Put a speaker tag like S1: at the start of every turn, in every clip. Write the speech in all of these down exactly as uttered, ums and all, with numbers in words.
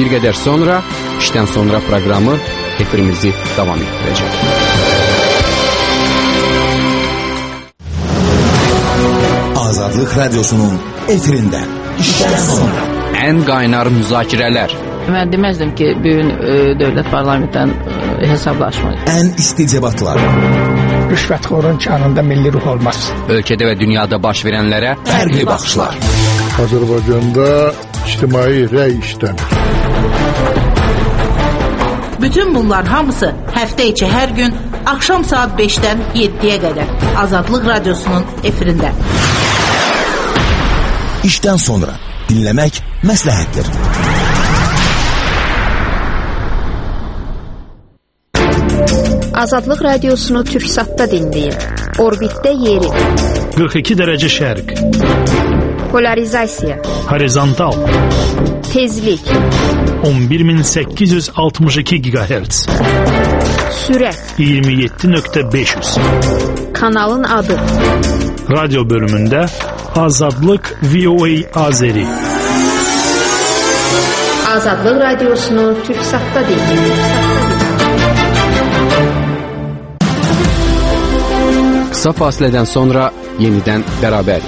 S1: Bir qədər sonra işdən sonra proqramı efirimizi davam etdirəcək.
S2: Azadlıq Radyosu'nun efirində işdən sonra
S1: ən qaynar müzakirələr.
S3: Mən deməzdim ki, bugün e, dövlət parlamentdən e, hesablaşmaq.
S2: Ən isti debatlar.
S4: Rüşvətxorun canında milli ruh olmaz.
S1: Ölkədə və dünyada baş verənlərə
S2: Fərqli baxışlar.
S5: Azərbaycanda ictimai rəy işləmir.
S6: Bütün bunlar hamısı həftə içi hər gün axşam saat beşdən yeddiyə qədər Azadlıq Radyosu'nun efirində.
S2: İşdən sonra dinləmək məsləhətdir.
S7: Azadlıq Radiosunu Türksat'ta dinləyin. Orbitdə yeri.
S8: qırx iki dərəcə şərq.
S7: Polarizasiya.
S8: Horizontal.
S7: Tezlik.
S8: on bir min səkkiz yüz altmış iki gigahertz.
S7: Sürət.
S8: iyirmi yeddi nöqtə beş yüz.
S7: Kanalın adı.
S8: Radyo bölümündə Azadlıq V O A Azeri.
S7: Azadlıq Radiosunu Türksat'ta dinləyin.
S1: Qısa fasilədən sonra yenidən bərabərik.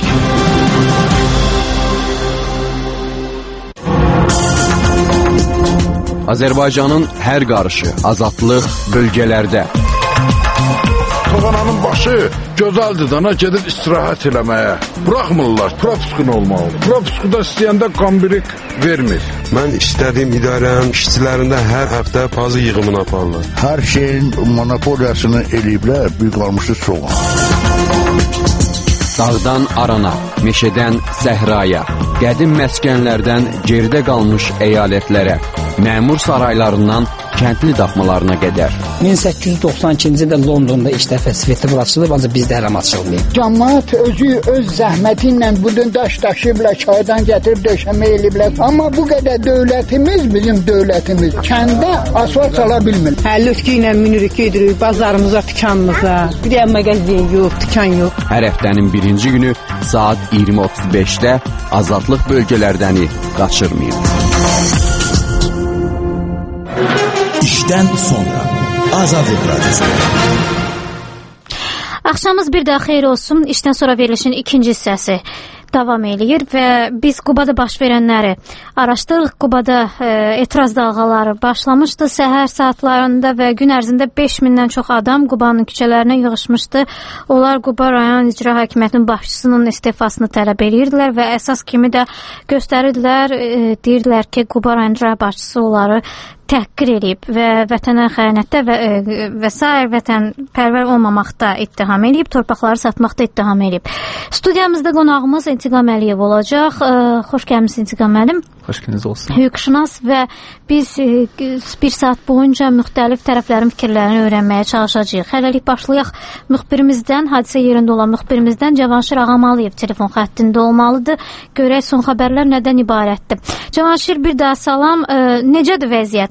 S1: Azərbaycanın hər qarışı, azadlıq bölgələrdə.
S5: Toğananın başı gözəldir dana gedir istirahət eləməyə. Bıraxmırlar, propuskun olmalı. Propuskuda istəyəndə qambirik vermir.
S9: Mən istədiyim idarənin işçilərində hər həftə pazı yığımını aparırlar.
S5: Hər şeyin monopoliyasını eləyiblər, bir qalmışı soğan.
S1: Dağdan arana, meşədən səhraya, qədim məskənlərdən geridə qalmış əyalətlərə, məmur saraylarından kəndli daxmalarına qədər.
S10: min səkkiz yüz doxsan ikinci ildə Londonda ilk dəfə festival açılıb, ancaq bizdə hələ açılmayıb.
S4: Cəmaət özü öz zəhməti ilə budun daş daşıyıblar, çaydan gətirib döşəmə eləyiblər. Amma bu qədər dövlətimiz, bizim dövlətimiz kəndə asfalt sala bilmir.
S11: Həllütkü ilə minirik, gedirik bazarımıza, dükanımıza. Bir də mağazin yox, dükan yox.
S1: Hər həftənin birinci günü saat iyirmi otuz beşdə Azadlıq bölgələrdəni qaçırmayın.
S2: İşdən sonra Azadlıq Radyosu.
S12: Axşamınız bir daha xeyir olsun. İşdən sonra verilişin ikinci hissəsi davam eləyir və biz Qubada baş verənləri araşdırırıq. Qubada e, etiraz dalğaları başlamışdı səhər saatlarında və gün ərzində beş mindən çox adam Qubanın küçələrinə yığışmışdı. Onlar Quba rayon icra hakimiyyətinin başçısının istifasını tələb edirdilər və əsas kimi də göstərirdilər, e, deyirdilər ki, Quba rayon icra başçısı onları təhqir edib və vətənə xəyanətdə və, və sair vətənpərvər olmamaqda ittiham edib, torpaqları satmaqda ittiham edib. Studiyamızda qonağımız İntiqam Əliyev olacaq. Xoş gəlmişsiniz İntiqam müəllim.
S13: Xoş gününüz olsun.
S12: Hüquqşünas və biz bir saat boyunca müxtəlif tərəflərin fikirlərini öyrənməyə çalışacağıq. Hələlik başlayaq müxbirimizdən, hadisə yerində olan müxbirimizdən Cavanşir Ağamalıyev telefon xəttində olmalıdır. Görək son xəbərlər nədən ibarətdir. Cavanşir, bir daha salam. Necədir vəziyyət?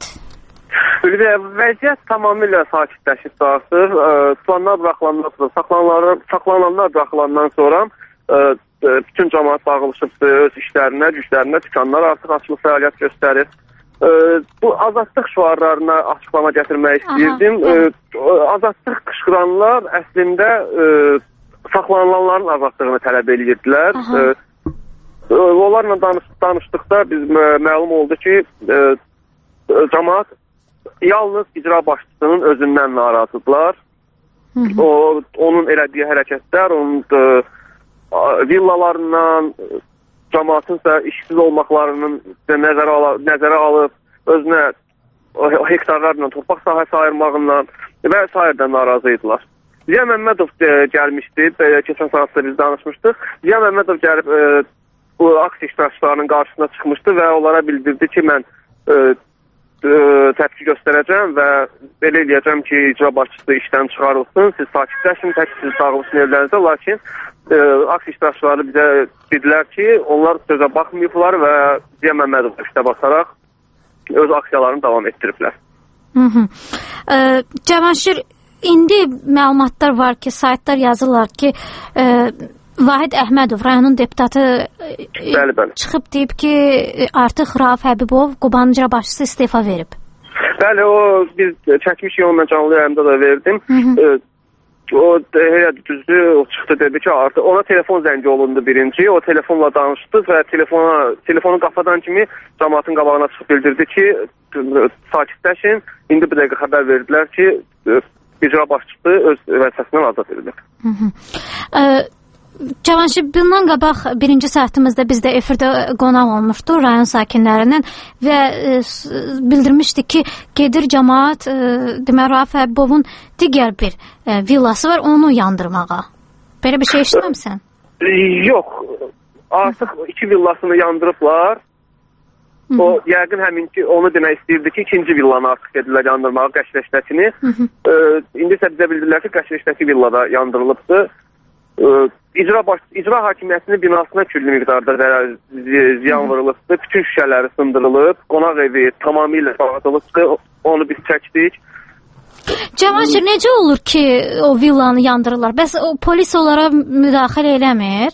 S14: Vəziyyət tamamilə sakitləşib artıq. Tutanlar buraxılandan sonra, saxlananlar buraxılandan sonra bütün cəmaət dağılışıbdır öz işlərinə, güclərinə, dükanlar artıq açılıq fəaliyyət göstərir. Bu azadlıq şüarlarına açıqlama gətirmək istəyirdim. Azadlıq qışqıranlar əslində saxlanılanların azadlığını tələb edirdilər. Onlarla danışdıqda biz məlum oldu ki, cəmaət yalnız icra başçısının özündən narazıdırlar. O, onun elədiyi hərəkətlər, onun villalarından, cəmaatın isə işsiz olmaqlarının nəzərə, al nəzərə alıb, özünə hektarlarla torpaq sahəsi ayırmağından və sairdən narazı idilər. Ziya Məmmədov gəlmişdi, keçən saatda biz danışmışdıq. Ziya Məmmədov gəlib e, bu aksiya iştirakçılarının qarşısına çıxmışdı və onlara bildirdi ki, mən e, e, təpki göstərəcəm və belə eləyəcəm ki, icra başçısı işdən çıxarılsın, siz sakitləşin, tək siz dağılsın evlərinizə, lakin e, aksiya iştirakçıları bizə dedilər ki, onlar sözə baxmayıblar və Ziya Məmmədov işdə basaraq öz aksiyalarını davam etdiriblər.
S12: Hı -hı. E, Cavanşir, İndi məlumatlar var ki, saytlar yazırlar ki, e, Vahid Əhmədov, rayonun deputatı
S14: bəli, bəli.
S12: çıxıb deyib ki, artıq Rauf Həbibov Qubanın icra başçısı istefa verib.
S14: Bəli, o biz çəkmiş yolla canlı yayımda da verdim. Hı -hı. O heyət düzdü, o çıxdı dedi ki, artıq ona telefon zəngi olundu birinci. O telefonla danışdı və telefona telefonu qapadan kimi cəmaatın qabağına çıxıb bildirdi ki, sakitləşin. İndi bir dəqiqə xəbər verdilər ki, icra başçısı öz vəzifəsindən azad edilib.
S12: Hı -hı. Ə Cavanşir, bundan qabaq birinci saatimizdə bizdə efirdə qonaq olmuşdu rayon sakinlərindən və e, bildirmişdi ki, gedir cəmaat e, demək Rauf Həbibovun digər bir e, villası var, onu yandırmağa. Belə bir şey eşitməmsən?
S14: Yox, artıq iki villasını yandırıblar. Hı -hı. O yəqin həmin ki, onu demək istəyirdi ki, ikinci villanı artıq gedirlər yandırmağa, Qəşləşdəkini. E, indi isə bizə bildirlər ki, Qəşləşdəki villada yandırılıbdır. E, İcra, baş, icra hakimiyyətinin binasına küllü miqdarda zərər, ziyan vurulubdur. Bütün şüşələri sındırılıb, qonaq evi tamamilə dağıdılıbdır. Onu biz çəkdik.
S12: Cavanşir, necə olur ki, o villanı yandırırlar? Bəs o polis onlara müdaxilə eləmir?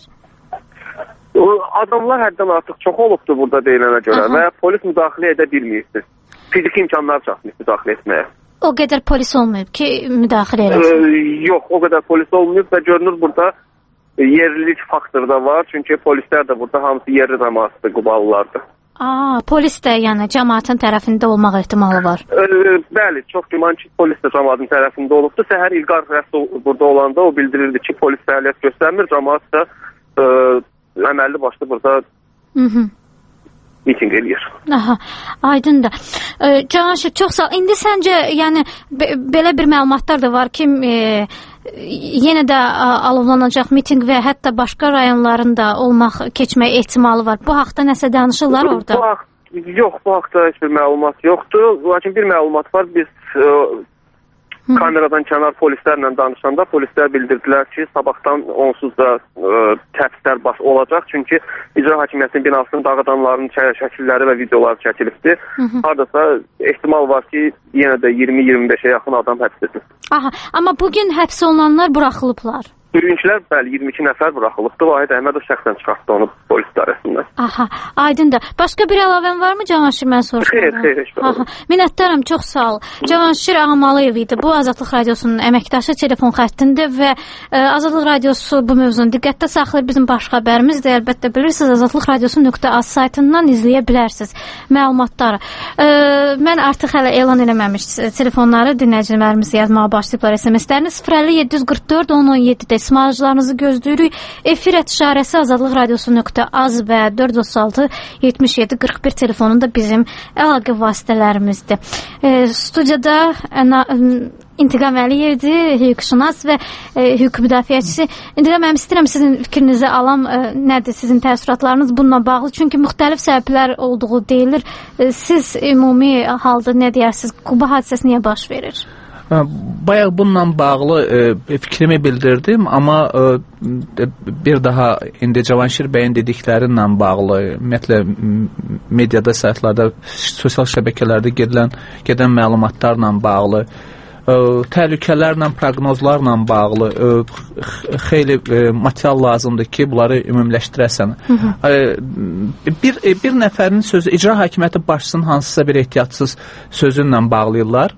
S14: O, adamlar həddən artıq çox olubdur burada deyilənə görə. Aha. Və polis müdaxilə edə bilməyibdir. Fiziki imkanlar çatmır müdaxilə etməyə.
S12: O qədər polis olmayıb ki, müdaxilə eləsin?
S14: Ee, yox, o qədər polis olmayıb və görünür burada yerlilik faktoru da var. Çünki polislər də burada hamısı yerli cəmaatdır, Qubalılardır.
S12: Aa, polis də yəni cəmaatın tərəfində olmaq ehtimalı var.
S14: E, bəli, çox güman ki, polis də cəmaatın tərəfində olubdur. Səhər İlqar Rəsul burada olanda o bildirirdi ki, polis fəaliyyət göstərmir, cəmaat da e, əməlli başlı burada Hı -hı. miting eləyir.
S12: Aha, aydındır. E, Cavanşir, çox sağ ol. İndi səncə, yəni be belə bir məlumatlar da var ki, e, yenə də alovlanacaq miting və hətta başqa rayonlarında olmaq, keçmək ehtimalı var. Bu haqda nəsə danışırlar orada?
S14: Bu haqda, yox, bu haqda heç bir məlumat yoxdur. Lakin bir məlumat var. Biz e, kameradan kənar polislərlə danışanda polislər bildirdilər ki, sabahdan onsuz da e, təfsirlər baş olacaq. Çünki icra hakimiyyətinin binasının dağıdanların şəkilləri və videoları çəkilibdir. Hı -hı. Hardasa ehtimal var ki, yenə də iyirmi iyirmi beşə yaxın adam həbs edilir.
S12: Aha, amma bugün həbs olunanlar buraxılıblar.
S14: Bugünkülər bəli iyirmi iki nəfər buraxılıbdı. Vahid Əhmədov şəxsən çıxartdı onu polis idarəsindən.
S12: Aha, aydındır. Başqa bir əlavən varmı Cavanşir, mən soruşdum?
S14: Xeyr, xeyr, heç bir.
S12: Aha, minnətdaram, çox sağ ol. Cavanşir Ağamalıyev idi. Bu Azadlıq Radiosunun əməkdaşı, telefon xəttində və e, Azadlıq Radiosu bu mövzunu diqqətdə saxlayır. Bizim baş xəbərimiz də əlbəttə bilirsiniz, azadlıq radiosu nöqtə az saytından izləyə bilərsiniz məlumatları. E, mən artıq hələ elan eləməmiş telefonları dinləyicilərimiz yazmağa başlayıblar S M S-lərini. sıfır əlli yeddi yüz qırx dörd on on yeddidə ismaracılarınızı gözləyirik. Efir işarəsi azadlıq radiosu nöqtə az və dörd yüz otuz altı yetmiş yeddi qırx bir telefonunda bizim əlaqə vasitələrimizdir. E, studiyada əna, İntiqam Əliyevdir, hüquqşünas və e, hüquq müdafiəçisi. İntiqam mənim istəyirəm sizin fikrinizi alam, e, nədir sizin təəssüratlarınız bununla bağlı? Çünki müxtəlif səbəblər olduğu deyilir. E, siz ümumi halda nə deyərsiniz? Quba hadisəsi niyə baş verir?
S13: Bayaq bununla bağlı e, fikrimi bildirdim, amma e, bir daha indi Cavanşir bəyin dediklərinlə bağlı, ümumiyyətlə mediada, saytlarda, sosial şəbəkələrdə gedilən, gedən məlumatlarla bağlı, e, təhlükələrlə, proqnozlarla bağlı e, xeyli e, material lazımdır ki, bunları ümumiləşdirəsən. Hı -hı. E, bir, e, bir nəfərin sözü, icra hakimiyyəti başçısının hansısa bir ehtiyatsız sözü ilə bağlayırlar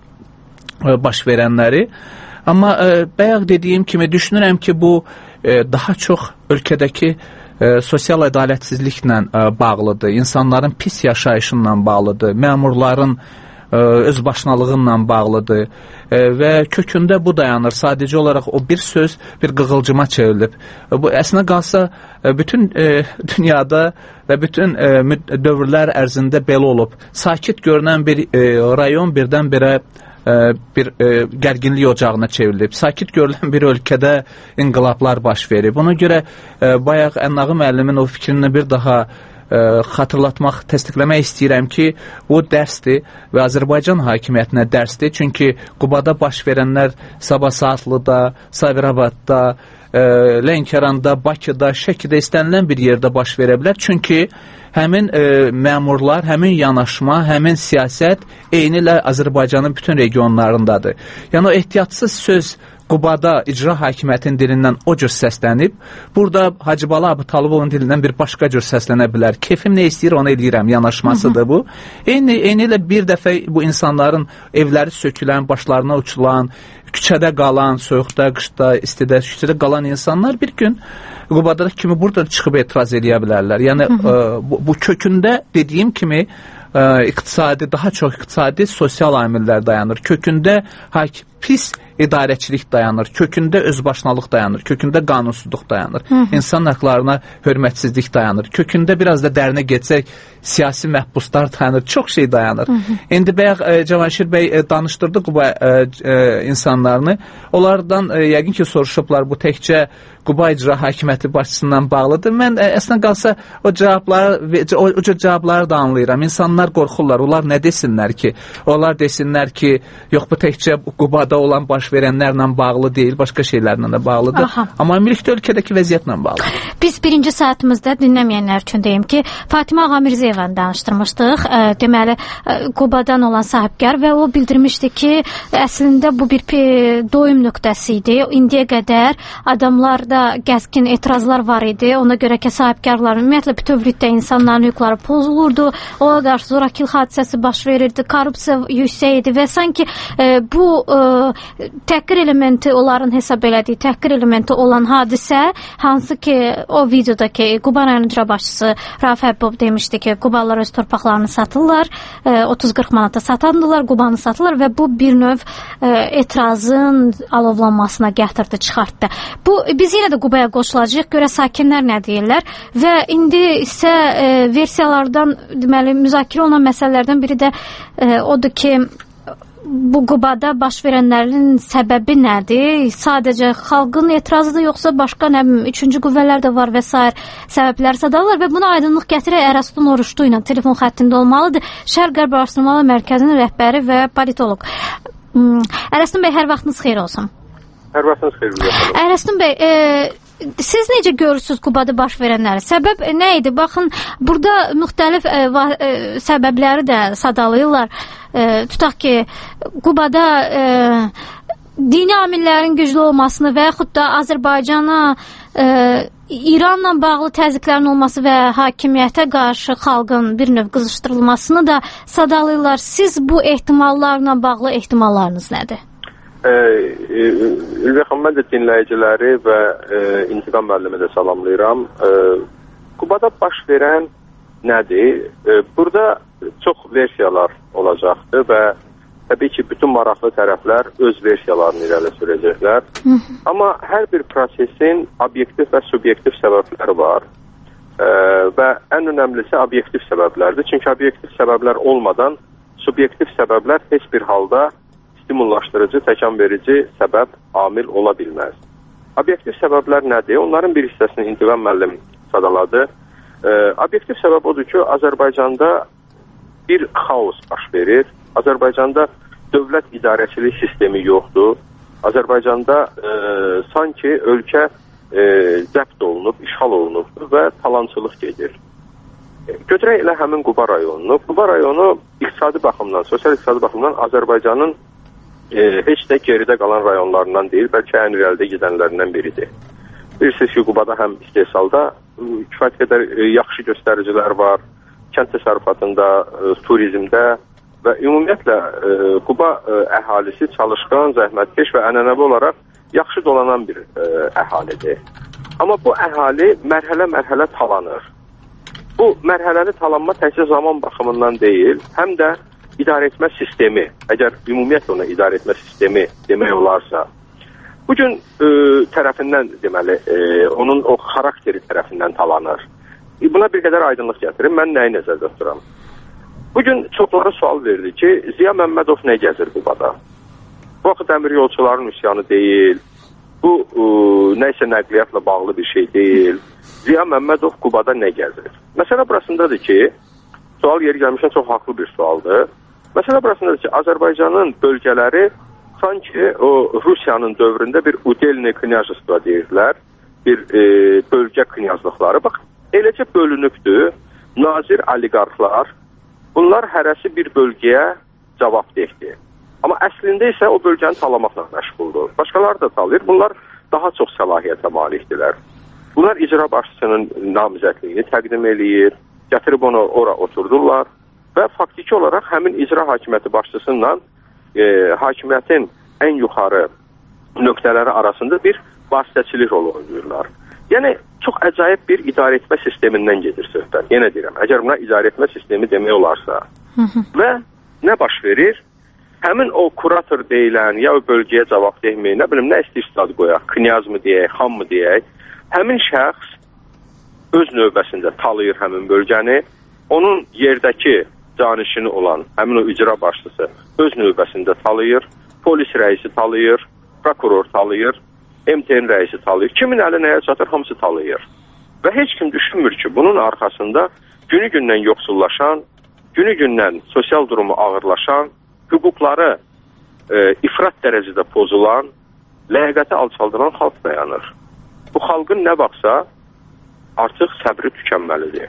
S13: baş verənləri. Amma e, bayaq dediyim kimi düşünürəm ki, bu e, daha çox ölkədəki e, sosial ədalətsizliklə e, bağlıdır. İnsanların pis yaşayışınla bağlıdır. Məmurların e, özbaşınalığıyla bağlıdır. E, və kökündə bu dayanır. Sadəcə olaraq o bir söz bir qığılcıma çevrilib. E, bu əslində qalsa e, bütün e, dünyada və bütün e, dövrlər ərzində belə olub. Sakit görünən bir e, rayon birdən-birə bir e, gərginlik ocağına çevrilib. Sakit görülən bir ölkədə inqilablar baş verib. Buna görə e, bayaq Ənnağı müəllimin o fikrini bir daha e, xatırlatmaq, təsdiqləmək istəyirəm ki, bu dərsdir və Azərbaycan hakimiyyətinə dərsdir. Çünki Qubada baş verənlər Sabah Saatlıda, Sabirabadda, e, Lənkəranda, Bakıda, Şəkidə istənilən bir yerdə baş verə bilər. Çünki həmin e, məmurlar, həmin yanaşma, həmin siyasət eynilə Azərbaycanın bütün regionlarındadır. Yəni o ehtiyatsız söz Qubada icra hakimiyyətinin dilindən o cür səslənib, burada Hacıbala Abutalıbovun dilindən bir başqa cür səslənə bilər. Keyfim nə istəyir, onu eləyirəm, yanaşmasıdır bu. Eyni, eyni ilə bir dəfə bu insanların evləri sökülən, başlarına uçulan, küçədə qalan, soyuqda, qışda, istidə, küçədə qalan insanlar bir gün Qubadakı kimi burada çıxıb etiraz edə bilərlər. Yəni hı hı. Ə, bu, bu kökündə dediyim kimi ə, iqtisadi, daha çox iqtisadi, sosial amillər dayanır. Kökündə hakim, pis idarəçilik dayanır, kökündə özbaşınalıq dayanır, kökündə qanunsuzluq dayanır, hı -hı. insan haqlarına hörmətsizlik dayanır, kökündə biraz da dərinə getsək siyasi məhbuslar dayanır, çox şey dayanır. Hı -hı. İndi bayaq e, Cavanşir bəy e, danışdırdı Quba e, e, insanlarını, onlardan e, yəqin ki soruşublar, bu təkcə Quba icra hakimiyyəti başçısından bağlıdır. Mən e, əslən qalsa o cavabları, o, o cavabları da anlayıram. İnsanlar qorxurlar, onlar nə desinlər ki? Onlar desinlər ki, yox bu təkcə Qubada olan baş verənlərlə bağlı deyil, başqa şeylərlə də bağlıdır. Aha. Amma ümumilikdə ölkədəki vəziyyətlə bağlıdır.
S12: Biz birinci saatimizdə dinləməyənlər üçün deyim ki, Fatimə Ağa Mirzəyevanı danışdırmışdıq. E, deməli, e, Qubadan olan sahibkar və o bildirmişdi ki, əslində bu bir doyum nöqtəsi idi. İndiyə qədər adamlarda gəzkin etirazlar var idi. Ona görə ki, sahibkarların ümumiyyətlə bütövlükdə insanların hüquqları pozulurdu. Ona qarşı zorakılıq hadisəsi baş verirdi. Korrupsiya yüksək idi və sanki e, bu e, təhqir elementi, onların hesab elədiyi təhqir elementi olan hadisə, hansı ki o videodakı Quba rayon icra başçısı Rauf Həbbov demişdi ki, Qubalılar öz torpaqlarını satırlar, e, otuz qırx manata satandılar, Qubanı satırlar və bu bir növ e, etirazın alovlanmasına gətirdi, çıxartdı. Bu, biz yenə də Qubaya qoşulacağıq, görə sakinlər nə deyirlər və indi isə e, versiyalardan, deməli, müzakirə olunan məsələlərdən biri də e, odur ki, bu Qubada baş verənlərin səbəbi nədir? Sadəcə xalqın etirazıdır, yoxsa başqa nə bilim, üçüncü qüvvələr də var və s. səbəblər sadalar və buna aydınlıq gətirək Ərəstun Oruçlu ilə telefon xəttində olmalıdır. Şərq-Qərb Araşdırmalar Mərkəzinin rəhbəri və politoloq. Ərəstun bəy, hər vaxtınız xeyir olsun.
S15: Hər vaxtınız xeyir olsun.
S12: Ərəstun bəy, e, siz necə görürsünüz Qubada baş verənləri? Səbəb nə idi? Baxın, burada müxtəlif e, va, e, səbəbləri də sadalayırlar. E, tutaq ki, Qubada e, dini amillərin güclü olmasını və yaxud da Azərbaycana e, İranla bağlı təzyiqlərin olması və hakimiyyətə qarşı xalqın bir növ qızışdırılmasını da sadalayırlar. Siz bu ehtimallarla bağlı ehtimallarınız nədir?
S15: Ülviyə xanım, mən də dinləyiciləri və e, İntiqam müəllimi də salamlayıram. E, Qubada baş verən nədir? E, burada çox versiyalar olacaqdır və təbii ki, bütün maraqlı tərəflər öz versiyalarını irəli sürəcəklər. Amma hər bir prosesin obyektiv və subyektiv səbəbləri var. E, və ən önəmlisi obyektiv səbəblərdir. Çünki obyektiv səbəblər olmadan subyektiv səbəblər heç bir halda stimullaşdırıcı, təkan verici səbəb amil ola bilməz. Obyektiv səbəblər nədir? Onların bir hissəsini İntiqam müəllim sadaladı. E, obyektiv səbəb odur ki, Azərbaycanda bir xaos baş verir. Azərbaycanda dövlət idarəçilik sistemi yoxdur. Azərbaycanda e, sanki ölkə e, zəbt olunub, işğal olunubdur və talançılıq gedir. E, götürək elə həmin Quba rayonunu. Quba rayonu iqtisadi baxımdan, sosial iqtisadi baxımdan Azərbaycanın E, heç də geridə qalan rayonlarından deyil, bəlkə ən irəlidə gedənlərindən biridir. Bilirsiniz ki, Qubada həm istehsalda kifayət qədər e, yaxşı göstəricilər var, kənd təsərrüfatında, e, turizmdə və ümumiyyətlə e, Quba e, əhalisi çalışqan, zəhmətkeş və ənənəvi olaraq yaxşı dolanan bir e, əhalidir. Amma bu əhali mərhələ-mərhələ talanır. Bu mərhələli talanma təkcə zaman baxımından deyil, həm də idarəetmə sistemi, əgər ümumiyyətlə ona idarəetmə sistemi demək olarsa, bugün e, tərəfindən deməli, e, onun o xarakteri tərəfindən talanır. E, buna bir qədər aydınlıq gətirim, mən nəyi nəzərdə tuturam? Bugün çoxlara sual verdi ki, Ziya Məmmədov nə gəzir Qubada? Bu vaxt dəmir yolçuların üsyanı deyil, bu e, nəysə nəqliyyatla bağlı bir şey deyil. Ziya Məmmədov Qubada nə gəzir? Məsələ burasındadır ki, sual yeri gəlmişən çox haqlı bir sualdır. Məsələ burasındadır ki, Azərbaycanın bölgələri sanki o Rusiyanın dövründə bir udelni knyazıstva deyirlər, bir e, bölgə knyazlıqları. Bax, eləcə bölünübdür, nazir oliqarxlar, bunlar hərəsi bir bölgəyə cavabdehdir. Amma əslində isə o bölgəni talamaqla məşğuldur. Başqaları da talayır. Bunlar daha çox səlahiyyətə malikdirlər. Bunlar icra başçısının namizədliyini təqdim eləyir, gətirib onu ora oturdurlar və faktiki olaraq həmin icra hakimiyyəti başçısından e, hakimiyyətin ən yuxarı nöqtələri arasında bir vasitəçilik rolu oynayırlar. Yəni, çox əcayib bir idarə etmə sistemindən gedir söhbət. Yenə deyirəm, əgər buna idarə etmə sistemi demək olarsa. Və nə baş verir? Həmin o kurator deyilən, ya o bölgəyə cavab deyilməyən, nə bilim, nə istəyirsə ad qoyaq, knyaz mı deyək, xan mı deyək, həmin şəxs öz növbəsində talayır həmin bölgəni, onun yerdəki canişini olan həmin o icra başçısı öz növbəsində talayır, polis rəisi talayır, prokuror talayır, M T N rəisi talayır. Kimin əli nəyə çatır, hamısı talayır. Və heç kim düşünmür ki, bunun arxasında günü-gündən yoxsullaşan, günü-gündən sosial durumu ağırlaşan, hüquqları e, ifrat dərəcədə pozulan, ləyaqəti alçaldıran xalq dayanır. Bu xalqın nə baxsa artıq səbri tükənməlidir.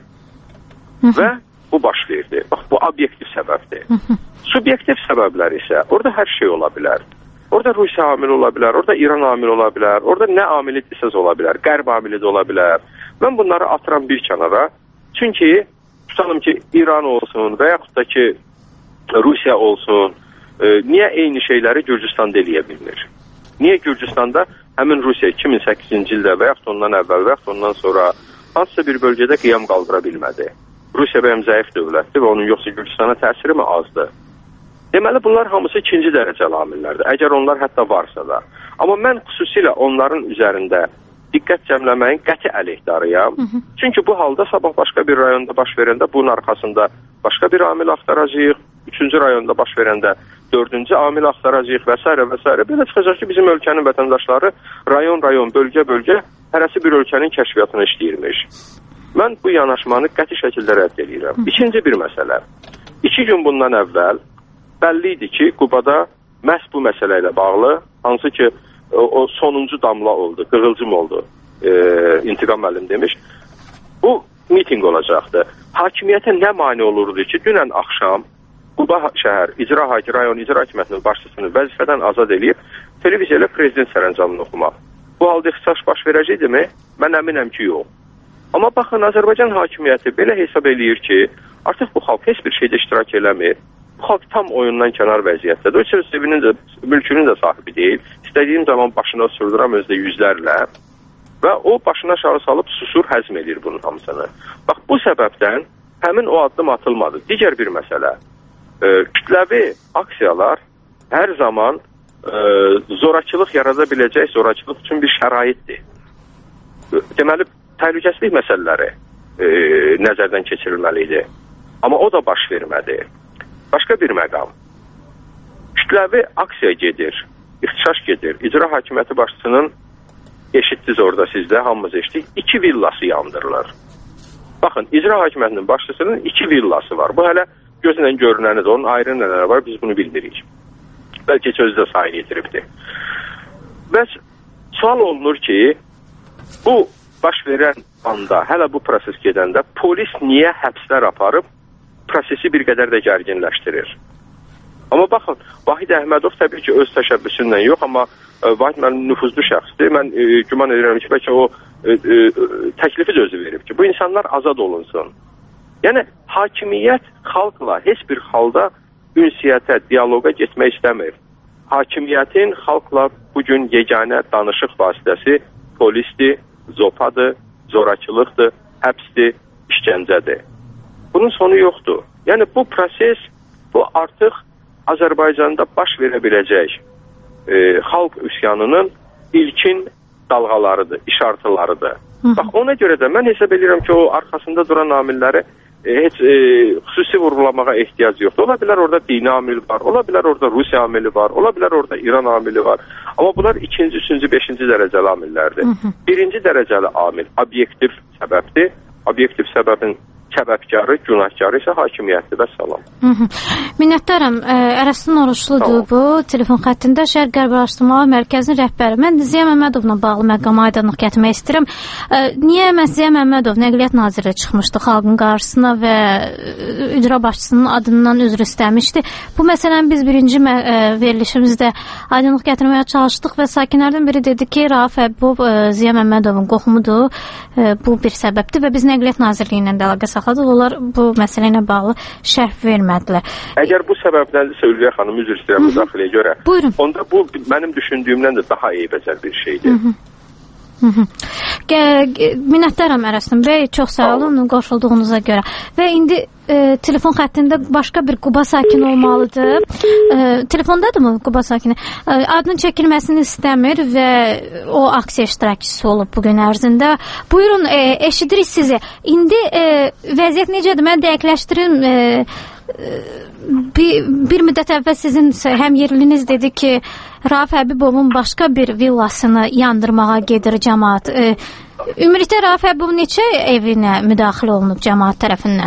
S15: Və bu baş verdi. Bax, bu obyektiv səbəbdir. Subyektiv səbəblər isə orada hər şey ola bilər. Orada Rusiya amili ola bilər, orada İran amili ola bilər, orada nə amili desəz ola bilər, qərb amili də ola bilər. Mən bunları atıram bir kənara. Çünki tutalım ki, İran olsun və yaxud da ki, Rusiya olsun, e, niyə eyni şeyləri Gürcüstanda eləyə bilmir? Niyə Gürcüstanda həmin Rusiya iki min səkkizinci ildə və yaxud ondan əvvəl və yaxud ondan sonra hansısa bir bölgədə qiyam qaldıra bilmədi? Rusiya bəyəm zəif dövlətdir və onun yoxsa Gürcüstana təsiri mi azdır? Deməli, bunlar hamısı ikinci dərəcəli amillərdir, əgər onlar hətta varsa da. Amma mən xüsusilə onların üzərində diqqət cəmləməyin qəti əleyhdarıyam. Çünki bu halda sabah başqa bir rayonda baş verəndə bunun arxasında başqa bir amil axtaracağıq, üçüncü rayonda baş verəndə dördüncü amil axtaracağıq və s. və s. Belə çıxacaq ki, bizim ölkənin vətəndaşları rayon-rayon, bölgə-bölgə hərəsi bir ölkənin kəşfiyyatını işləyirmiş. Mən bu yanaşmanı qəti şəkildə rədd edirəm. İkinci bir məsələ. İki gün bundan əvvəl bəlli idi ki, Qubada məhz bu məsələ ilə bağlı, hansı ki, o, o sonuncu damla oldu, qığılcım oldu, e, İntiqam müəllim demiş, bu miting olacaqdı. Hakimiyyətə nə mane olurdu ki, dünən axşam Quba şəhər icra hakimi, rayon icra hakimiyyətinin başçısını vəzifədən azad edib, televiziyayla prezident sərəncamını oxumaq. Bu halda ixtisas baş verəcəkdimi? Mən əminəm ki, yox. Amma baxın, Azərbaycan hakimiyyəti belə hesab eləyir ki, artıq bu xalq heç bir şeydə iştirak eləmir. Bu xalq tam oyundan kənar vəziyyətdədir. O söz evinin də, mülkünün də sahibi deyil. İstədiyim zaman başına sürdürəm özdə yüzlərlə və o başına aşağı salıb susur, həzm edir bunun hamısını. Bax, bu səbəbdən həmin o addım atılmadı. Digər bir məsələ, e, kütləvi aksiyalar hər zaman e, zorakılıq yarada biləcək zorakılıq üçün bir şəraitdir. Deməli, təhlükəsizlik məsələləri e, nəzərdən keçirilməli idi. Amma o da baş vermədi. Başqa bir məqam. Kütləvi aksiya gedir, ixtişaş gedir. İcra hakimiyyəti başçısının eşitdiniz orada sizdə, hamımız eşitdik, iki villası yandırılır. Baxın, icra hakimiyyətinin başçısının iki villası var. Bu hələ gözlə görünənidir, onun ayrı nələr var, biz bunu bilmirik. Bəlkə sözü də sayı getiribdir. Bəs sual olunur ki, bu baş verən anda, hələ bu proses gedəndə polis niyə həbslər aparıb prosesi bir qədər də gərginləşdirir? Amma baxın, Vahid Əhmədov təbii ki, öz təşəbbüsündən yox, amma e, Vahid müəllim nüfuzlu şəxsdir. Mən e, güman edirəm ki, bəlkə o e, e, təklifi də özü verib ki, bu insanlar azad olunsun. Yəni, hakimiyyət xalqla heç bir halda ünsiyyətə, diyaloqa getmək istəmir. Hakimiyyətin xalqla bugün yeganə danışıq vasitəsi polisdir, zopadır, zorakılıqdır, həbsdir, işgəncədir. Bunun sonu yoxdur. Yəni, bu proses, bu artıq Azərbaycanda baş verə biləcək e, xalq üsyanının ilkin dalğalarıdır, işartılarıdır. Bax, ona görə də mən hesab edirəm ki, o arxasında duran amilləri e, heç e, xüsusi vurgulamağa ehtiyac yoxdur. Ola bilər orada dini amil var, ola bilər orada Rusiya amili var, ola bilər orada İran amili var. Amma bunlar ikinci, üçüncü, beşinci dərəcəli amillərdir. Birinci dərəcəli amil obyektiv səbəbdir. Obyektiv səbəbin səbəbkarı, günahkarı isə hakimiyyətdir və salam.
S12: Hı -hı. Minnətdaram. Ərəstin Oruçludur bu. Telefon xəttində Şərq Qərb Araşdırmalar Mərkəzinin rəhbəri. Mən Ziya Məmmədovla bağlı məqama aydınlıq gətirmək istəyirəm. Niyə məhz Ziya Məmmədov Nəqliyyat Naziri çıxmışdı xalqın qarşısına və icra başçısının adından üzr istəmişdi. Bu məsələni biz birinci verilişimizdə aydınlıq gətirməyə çalışdıq və sakinlərdən biri dedi ki, Rauf Həbibov Ziya Məmmədovun qohumudur. Bu bir səbəbdir və biz Nəqliyyat Nazirliyi ilə də əlaqə saxladıq. Onlar bu məsələ ilə bağlı şərh vermədilər.
S15: Əgər bu səbəbdəndirsə Ülviyə xanım üzr istəyirəm müdaxiləyə görə.
S12: Buyurun.
S15: Onda bu mənim düşündüyümdən də daha eybəcər bir şeydir.
S12: Hı -hı. Hı -hı. Minnətdaram Ərəstin bəy, çox sağ olun qoşulduğunuza görə. Və indi e, telefon xəttində başqa bir Quba sakini olmalıdır. E, telefondadır mı Quba sakini? E, adının çəkilməsini istəmir və o aksiya iştirakçısı olub bugün ərzində. Buyurun, e, eşidirik sizi. İndi e, vəziyyət necədir? Mən dəqiqləşdirim. E, bir, bir müddət əvvəl sizin həm yerliniz dedi ki, Rauf Həbibovun başqa bir villasını yandırmağa gedir cəmaat. E, ümumilikdə Rauf Həbibov neçə evinə müdaxilə olunub cəmaat tərəfindən?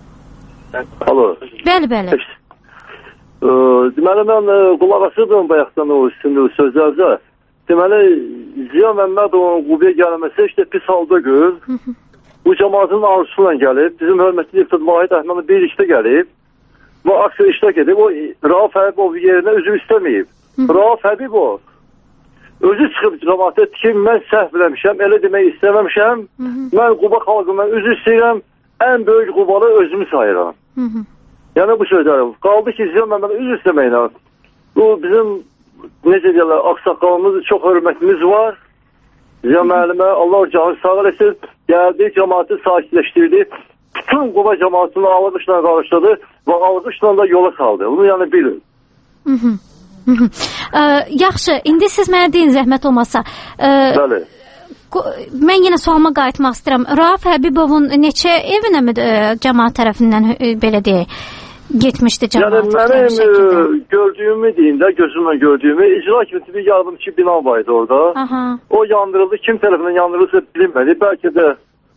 S16: Alo.
S12: Bəli, bəli.
S16: E, deməli, mən e, qulaq asırdım bayaqdan o üstündə sözlərdə. Deməli, Ziya Məmmədovun Qubaya gəlməsi işte pis halda gör. Bu cəmaatın arzusuyla gəlib. Bizim hörmətli deputat Vahid Əhmədov birlikdə gəlib. Və aksiya iştirak edib. O Rauf Həbibov yerinə üzr istəməyib. Rauf Həbibov özü çıxıb cəmaata ki, mən səhv eləmişəm, elə demək istəməmişəm. Hı -hı. Mən Quba xalqından üzr istəyirəm, ən böyük Qubalı özümü sayıram. Hı -hı. Yəni bu sözlərim. Qaldı ki, Ziya Məmmədov üzr istəməklə. Bu bizim, necə deyirlər, ağsaqqalımız, çox hörmətimiz var. Ziya müəllimə, Allah canı sağ eləsin, gəldi, cəmaatı sakitləşdirdi. Bütün Quba cəmaatını alqışla qarşıladı və alqışla da yola saldı. Bunu yəni bilin.
S12: Hı -hı. Hı -hı. Ə, yaxşı, indi siz mənə deyin zəhmət olmasa. Ə,
S16: Bəli.
S12: Mən yenə sualıma qayıtmaq istəyirəm. Rauf Həbibovun neçə evinə mi ə, cəmaat tərəfindən ə, belə deyək, getmişdi cəmaat?
S16: Yəni mənim ə, gördüyümü deyim də, gözümlə gördüyümü, icra kimi bir yardımçı bina var idi orada. Aha. O yandırıldı, kim tərəfindən yandırılırsa bilinmədi. Bəlkə də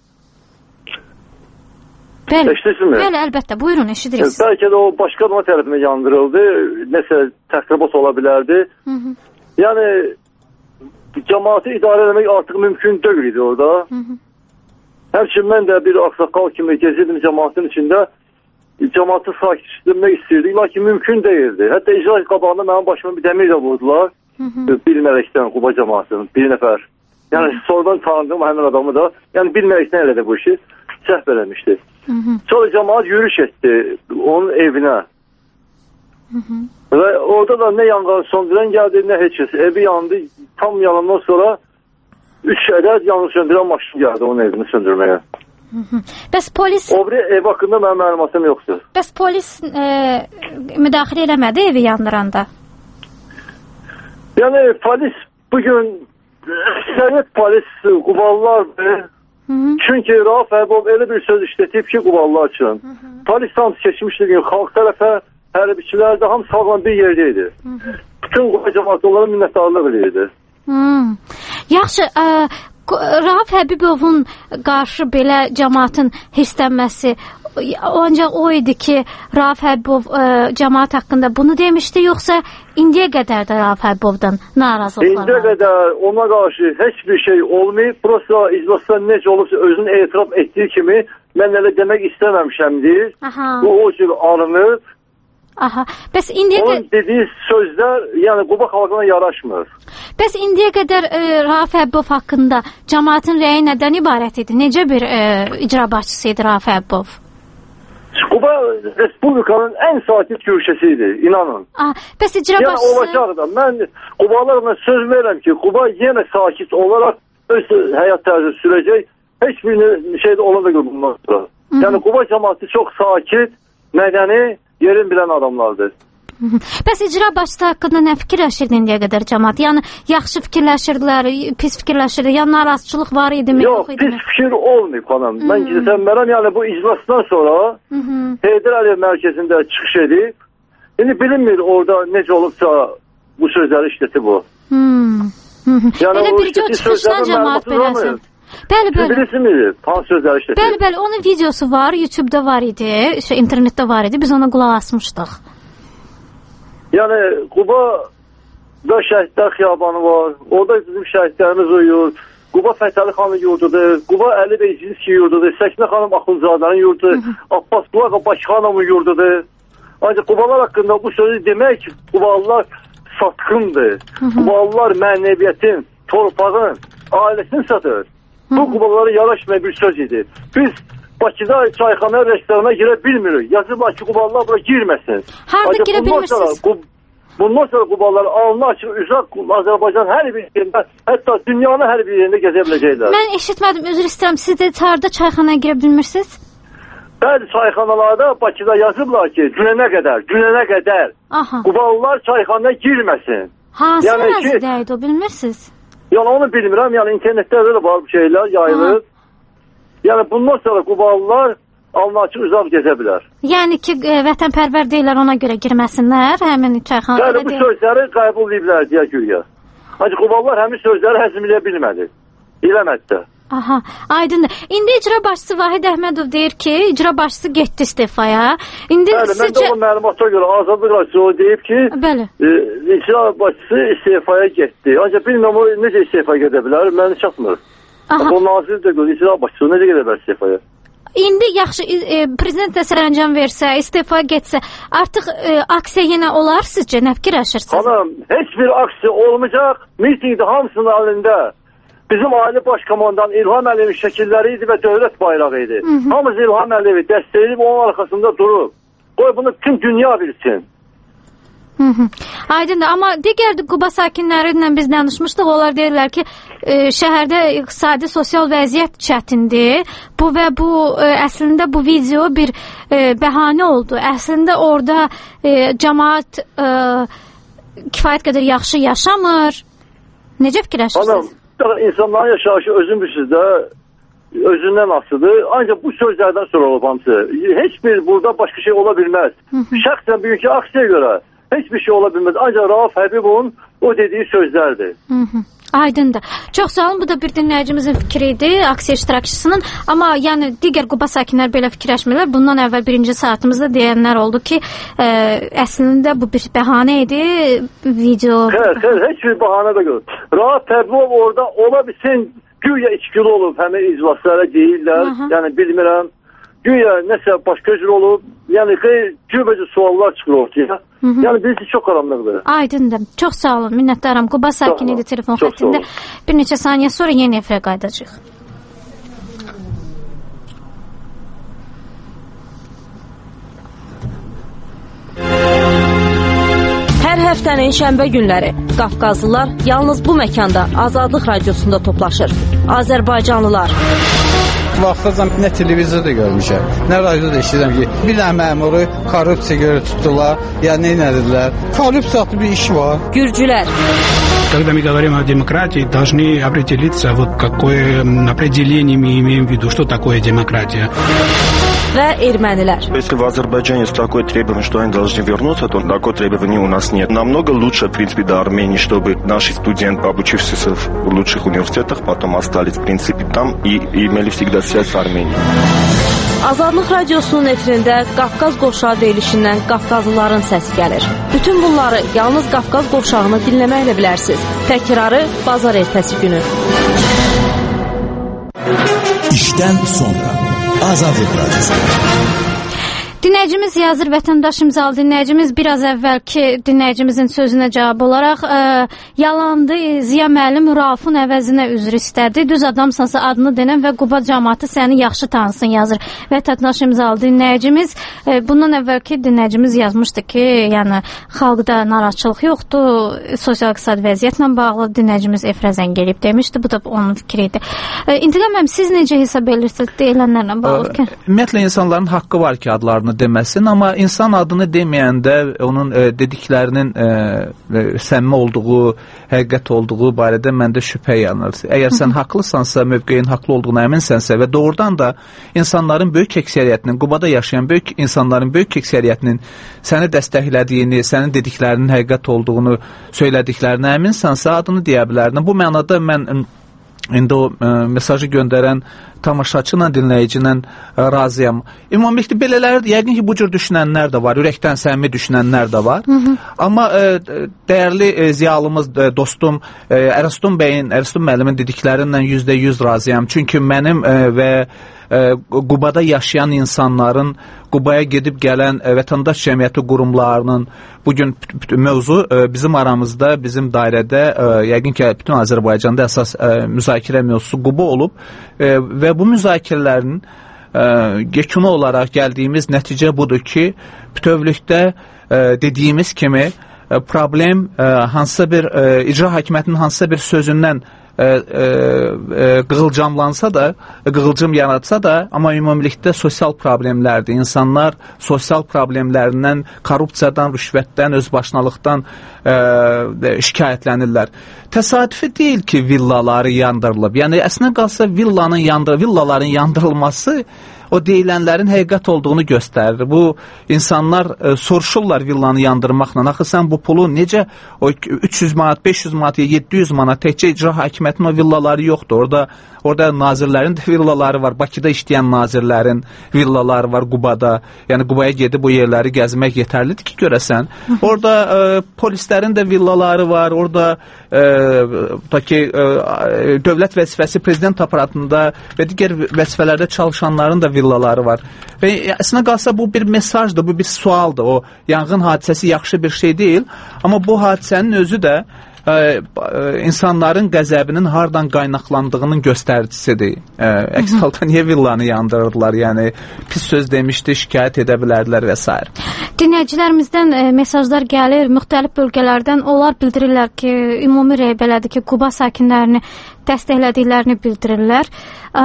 S12: Bəli, bəli, əlbəttə, buyurun, eşidirik.
S16: Bəlkə də o başqa adama tərəfindən yandırıldı, nəsə təxribat ola bilərdi. Hı -hı. Yəni, cəmaatı idarə etmək artıq mümkün deyil idi orada. Hı -hı. Həmçin mən də bir ağsaqqal kimi gezirdim cəmaatın içində, cəmaatı sakitləşdirmək istəyirdik, lakin mümkün deyildi. Hətta icra qabağında mənim başıma bir dəmir də vurdular, Hı -hı. bilmərəkdən Quba cəmaatının, bir nəfər. Yəni, Hı -hı. sonradan tanıdım həmin adamı da, yəni bilmərəkdən elədi bu işi, səhv eləmişdi. Hı -hı. Sonra cəmaat yürüyüş etdi onun evinə. Hı -hı. Və orada da nə yanğın söndürən gəldi, nə heç kəs. Evi yandı, tam yanından sonra üç ədəd yanğın söndürən maşın gəldi onun evini söndürməyə.
S12: Hı -hı. Bəs polis...
S16: O bir ev haqqında mənim məlumatım yoxdur.
S12: Bəs polis e, müdaxilə eləmədi evi yandıranda?
S16: Yəni polis bugün əksəriyyət polis Qubalılardır. Hı -hı. Çünki Rauf Həbibov elə bir söz işlətib ki, Qubalılar üçün. Hı -hı. Polis hamısı keçmişdi ki, xalq tərəfə, hərbiçilər də hamısı xalqla bir yerdə idi. Hı -hı. Bütün Quba cəmaatı onlara minnətdarlıq edirdi.
S12: Yaxşı, ə, Rauf Həbibovun qarşı belə cəmaatın hirslənməsi ancaq o idi ki, Rauf Həbibov ə, cəmaat haqqında bunu demişdi, yoxsa indiyə qədər də Rauf Həbibovdan narazılıqlar var?
S16: İndiyə qədər ona qarşı heç bir şey olmayıb. Prosta iclasda necə olubsa özünü etiraf etdiyi kimi mən elə demək istəməmişəmdir. Bu o cür alınır.
S12: Aha. Bəs indiyə
S16: onun dediyi sözlər yəni Quba xalqına yaraşmır.
S12: Bəs indiyə qədər e, Rauf Həbibov haqqında cəmaatın rəyi nədən ibarət idi? Necə bir e, icra başçısı idi Rauf Həbibov?
S16: Quba Respublikanın ən sakit gürşəsi idi, inanın.
S12: Aa, bəs icra
S16: yəni
S12: başçısı...
S16: olacaq da, mən Qubalarla söz verirəm ki, Quba yenə sakit olaraq öz həyat tərzi sürəcək, heç bir şeydə olacaq bundan sonra. Yəni Quba cəmaatı çox sakit, mədəni, yerin bilən adamlardır.
S12: Bəs icra başçısı haqqında nə fikirləşirdi indiyə qədər cəmaat? Yəni yaxşı fikirləşirdilər, pis fikirləşirdilər, yəni narazıçılıq var idi mi,
S16: yox,
S12: yox idi mi?
S16: Yox, pis fikir olmayıb xanım. Mən gizləmərəm, yəni bu iclasdan sonra Heydər Əliyev mərkəzində çıxış edib, indi bilinmir orada necə olubsa bu sözləri işlətib o.
S12: Yəni elə bircə o çıxışdan cəmaat beləsin. Bəli, bəli.
S16: Siz bilirsiniz, hansı sözləri işlətir?
S12: Bəli, bəli, onun videosu var, YouTube-da var idi, şey, internetdə var idi, biz ona qulaq asmışdıq.
S16: Yəni, Qubada şəhidlər xiyabanı var, orada bizim şəhidlərimiz uyur, Quba Fətəli xanın yurdudur, Quba Əli bəy Cinski yurdudur, Səkinə xanım Axundzadənin yurdudur, Abbas Qulaqa Başxanovun yurdudur. Ancaq Qubalar haqqında bu sözü demək, Qubalılar satqındır. Qubalılar mənəviyyətin, torpağın, ailəsini satır. Bu Qubalılara yaraşmayan bir söz idi. Biz Bakıda çayxana, restorana girə bilmirik. Yazıblar ki, Qubalılar bura girməsin.
S12: Harada girə bilmirsiniz?
S16: Bundan sonra Qubalılar alnı açıq, üzraq Azərbaycan hər bir yerində, hətta dünyanın hər bir yerində gəzə biləcəklər.
S12: Mən eşitmədim, üzr istəyirəm. Siz də harada çayxanaya girə bilmirsiniz?
S16: Bəzi çayxanalarda Bakıda yazıblar ki, günənə qədər, günənə qədər Qubalılar çayxanaya girməsin.
S12: Hansı yəni ərazidəydi o, bilmirsiniz?
S16: Yəni onu bilmirəm, yəni internetdə də var bu şeylər yayılır. Yəni bundan sonra Qubalılar alnı açıq uzaq gezə bilər.
S12: Yəni ki, e, vətənpərvər deyirlər, ona görə girməsinlər, həmin çayxanada.
S16: Bəli, bu sözləri qəbul ediblər deyə güya. Ancaq Qubalılar həmin sözləri həzm edə bilmədi. Eləmədi də.
S12: Aha, aydındır. İndi icra başçısı Vahid Əhmədov deyir ki, icra başçısı getdi istifaya. İndi
S16: bəli,
S12: sizcə...
S16: mən də o məlumata görə Azadlıq Radiosu o deyib ki,
S12: bəli.
S16: E, icra başçısı istifaya getdi. Ancaq bilməm o necə istifaya gedə bilər, məni çatmır. O nazir də görə icra başçısı necə gedə bilər istifaya?
S12: İndi yaxşı, e, prezident də sərəncam versə, istifa getsə, artıq e, aksiya yenə olar sizcə? Nə fikirləşirsiniz?
S16: Xanım, heç bir aksiya olmayacaq. Mitingdə hamısının əlində bizim ali baş komandan İlham Əliyevin şəkilləri idi və dövlət bayrağı idi. Hı -hı. Hamımız İlham Əliyevi dəstəkləyib onun arkasında durub. Qoy bunu tüm dünya bilsin.
S12: Hı -hı. Aydındır, amma digər Quba sakinləri ilə biz danışmışdıq. Onlar deyirlər ki, e, şəhərdə iqtisadi, sosial vəziyyət çətindir. Bu və bu e, əslində bu video bir e, bəhanə oldu. Əslində orada e, cəmaət e, kifayət qədər yaxşı yaşamır. Necə fikirləşirsiniz?
S16: Hanım, insanların yaşayışı özün bilirsiniz də özündən asılıdır. Ancaq bu sözlərdən sonra olub hamısı. Heç bir burada başqa şey ola bilməz. Hı -hı. Şəxsən bugünkü aksiyə görə heç bir şey ola bilməz. Ancaq Rauf Həbibovun o dediyi sözlərdir.
S12: Hı -hı. Aydındır. Çox sağ olun. Bu da bir dinləyicimizin fikri idi, aksiya iştirakçısının. Amma yəni digər Quba sakinləri belə fikirləşmirlər. Bundan əvvəl birinci saatımızda deyənlər oldu ki, ə, əslində bu bir bəhanə idi, video.
S16: Xeyr, xeyr, heç bir bəhanə də yox. Rauf Həbibov orada ola bilsin, güya içkili olub həmin iclaslara deyirlər. Aha. Yəni bilmirəm. Güya nəsə başqa cür olub. Yəni cürbəcə suallar çıxır ortaya. Hı -hı. Yəni birisi çox qaranlıqdır.
S12: Aydındır. Çox sağ olun. Minnətdaram. Quba sakini idi telefon xəttində. Bir neçə saniyə sonra yeni efirə qayıdacağıq.
S17: Hər həftənin şənbə günləri Qafqazlılar yalnız bu məkanda Azadlıq Radiosunda toplaşır. Azərbaycanlılar.
S18: Vaxtacan nə televizorda görmüşəm, nə radioda eşidirəm ki, bir dənə məmuru korrupsiya görə tutdular, ya nə edilər. Korrupsiya adlı bir iş var.
S17: Gürcülər.
S19: Когда мы говорим о демократии, должны определиться, вот какое определение мы имеем в виду, что такое демократия.
S17: Və ermənilər.
S20: Если в Азербайджане есть такое требование, что они должны вернуться, то такое требование у нас нет. Намного лучше, в принципе, до Армении, чтобы наши студенты, обучившиеся в лучших университетах, потом остались, в принципе, там и имели всегда связь с Арменией.
S17: Azadlıq Radiosunun efirində Qafqaz qovşağı verilişindən Qafqazlıların səsi gəlir. Bütün bunları yalnız Qafqaz qovşağını dinləməklə bilərsiniz. Təkrarı bazar ertəsi günü.
S2: İşdən sonra Azadlıq Radiosu.
S12: Dinləyicimiz yazır, vətəndaş imzalı dinləyicimiz biraz əvvəlki dinləyicimizin sözünə cavab olaraq ə, yalandı, Ziya müəllim Raufun əvəzinə üzr istədi. Düz adamsansa adını denən və Quba cəmaatı səni yaxşı tanısın yazır. Vətəndaş imzalı dinləyicimiz. Ə, bundan əvvəlki dinləyicimiz yazmışdı ki, yəni xalqda narahatçılıq yoxdur, sosial-iqtisadi vəziyyətlə bağlı dinləyicimiz efirə zəng gelib demişdi. Bu da onun fikri idi. Ə, İntiqam müəllim, siz necə hesab edirsiniz deyilənlərlə bağlı ki?
S13: Ümumiyyətlə insanların haqqı var ki, adlarını deməsin, amma insan adını deməyəndə onun e, dediklərinin e, e, səmimi olduğu, həqiqət olduğu barədə məndə şübhə yanır. Əgər sən haqlısansa, mövqeyin haqlı olduğuna əminsənsə və doğrudan da insanların böyük əksəriyyətinin, Qubada yaşayan böyük insanların böyük əksəriyyətinin səni dəstəklədiyini, sənin dediklərinin həqiqət olduğunu söylədiklərinə əminsənsə, adını deyə bilərdin. Bu mənada mən indi o ə, mesajı göndərən tamaşaçı ilə, dinləyici ilə razıyam. Ümumiyyətlə belələri yəqin ki, bu cür düşünənlər də var, ürəkdən səmimi düşünənlər də var. Hı -hı. Amma ə, dəyərli ə, ziyalımız, ə, dostum ə, Ərəstun bəyin, Ərəstun müəllimin dediklərindən yüzdə yüz razıyam. Çünki mənim ə, və ə, Qubada yaşayan insanların, Qubaya gedib gələn ə, vətəndaş cəmiyyəti qurumlarının bugün mövzu ə, bizim aramızda, bizim dairədə ə, yəqin ki, bütün Azərbaycanda əsas ə, müzakirə mövzusu Quba olub ə, və bu müzakirələrin yekunu olaraq gəldiyimiz nəticə budur ki, bütövlükdə ə, dediyimiz kimi ə, problem ə, hansısa bir ə, icra hakimiyyətinin hansısa bir sözündən ə, ə, ə, qığılcamlansa da, qığılcım yaratsa da, amma ümumilikdə sosial problemlərdir. İnsanlar sosial problemlərindən, korrupsiyadan, rüşvətdən, özbaşınalıqdan ə, şikayətlənirlər. Təsadüfi deyil ki, villaları yandırılıb. Yəni, əslində qalsa villanın yandır, villaların yandırılması o deyilənlərin həqiqət olduğunu göstərir. Bu, insanlar e, soruşurlar villanı yandırmaqla. Axı, sən bu pulu necə, o üç yüz manat, beş yüz manat, yeddi yüz manat, təkcə icra hakimiyyətinin o villaları yoxdur. Orada, orada nazirlərin də villaları var. Bakıda işləyən nazirlərin villaları var Qubada. Yəni, Qubaya gedib bu yerləri gəzmək yetərlidir ki, görəsən. Orada e, polislərin də villaları var. Orada e, ki, e, dövlət vəzifəsi prezident aparatında və digər vəzifələrdə çalışanların da villaları var. Və əslində qalsa bu bir mesajdır, bu bir sualdır. O yanğın hadisəsi yaxşı bir şey deyil. Amma bu hadisənin özü də ə, ə, insanların qəzəbinin hardan qaynaqlandığının göstəricisidir. Ə, əks halda niyə villanı yandırırdılar? Yəni pis söz demişdi, şikayət edə bilərdilər və s.
S12: Dinləyicilərimizdən ə, mesajlar gəlir, müxtəlif bölgələrdən. Onlar bildirirlər ki, ümumi rəy belədir ki, Quba sakinlərini dəstəklədiklərini bildirirlər. Ə,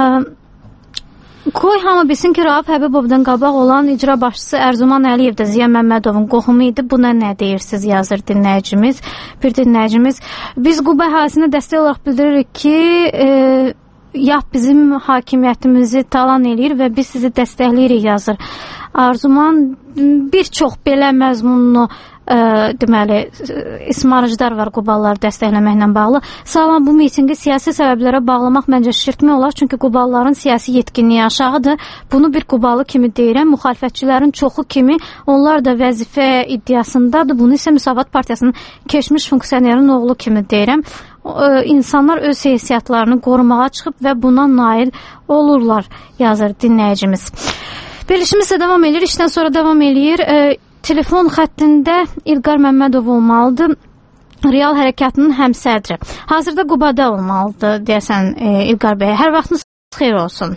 S12: Qoy hamı bilsin ki, Rauf Həbibovdan qabaq olan icra başçısı Ərzuman Əliyev də Ziya Məmmədovun qohumu idi. Buna nə deyirsiniz, yazır dinləyicimiz. Bir dinləyicimiz. Biz Quba əhalisinə dəstək olaraq bildiririk ki, e, ya bizim hakimiyyətimizi talan eləyir və biz sizi dəstəkləyirik, yazır. Arzuman bir çox belə məzmunlu Ə, deməli, ismarıcılar var Qubalıları dəstəkləməklə bağlı. Sağlam bu mitingi siyasi səbəblərə bağlamaq məncə şirtmə olar, çünki Qubalıların siyasi yetkinliyi aşağıdır. Bunu bir Qubalı kimi deyirəm, müxalifətçilərin çoxu kimi onlar da vəzifə iddiasındadır. Bunu isə Müsavat Partiyasının keçmiş funksionerin oğlu kimi deyirəm. Ə, insanlar öz heysiyyatlarını qorumağa çıxıb və buna nail olurlar, yazır dinləyicimiz. Verilişimiz də davam edir, işdən sonra davam edir. Ə, Telefon xəttində İlqar Məmmədov olmalıdır, Real Hərəkatının həmsədri. Hazırda Qubada olmalıdır, deyəsən e, İlqar bəy. Hər vaxtınız xeyir olsun.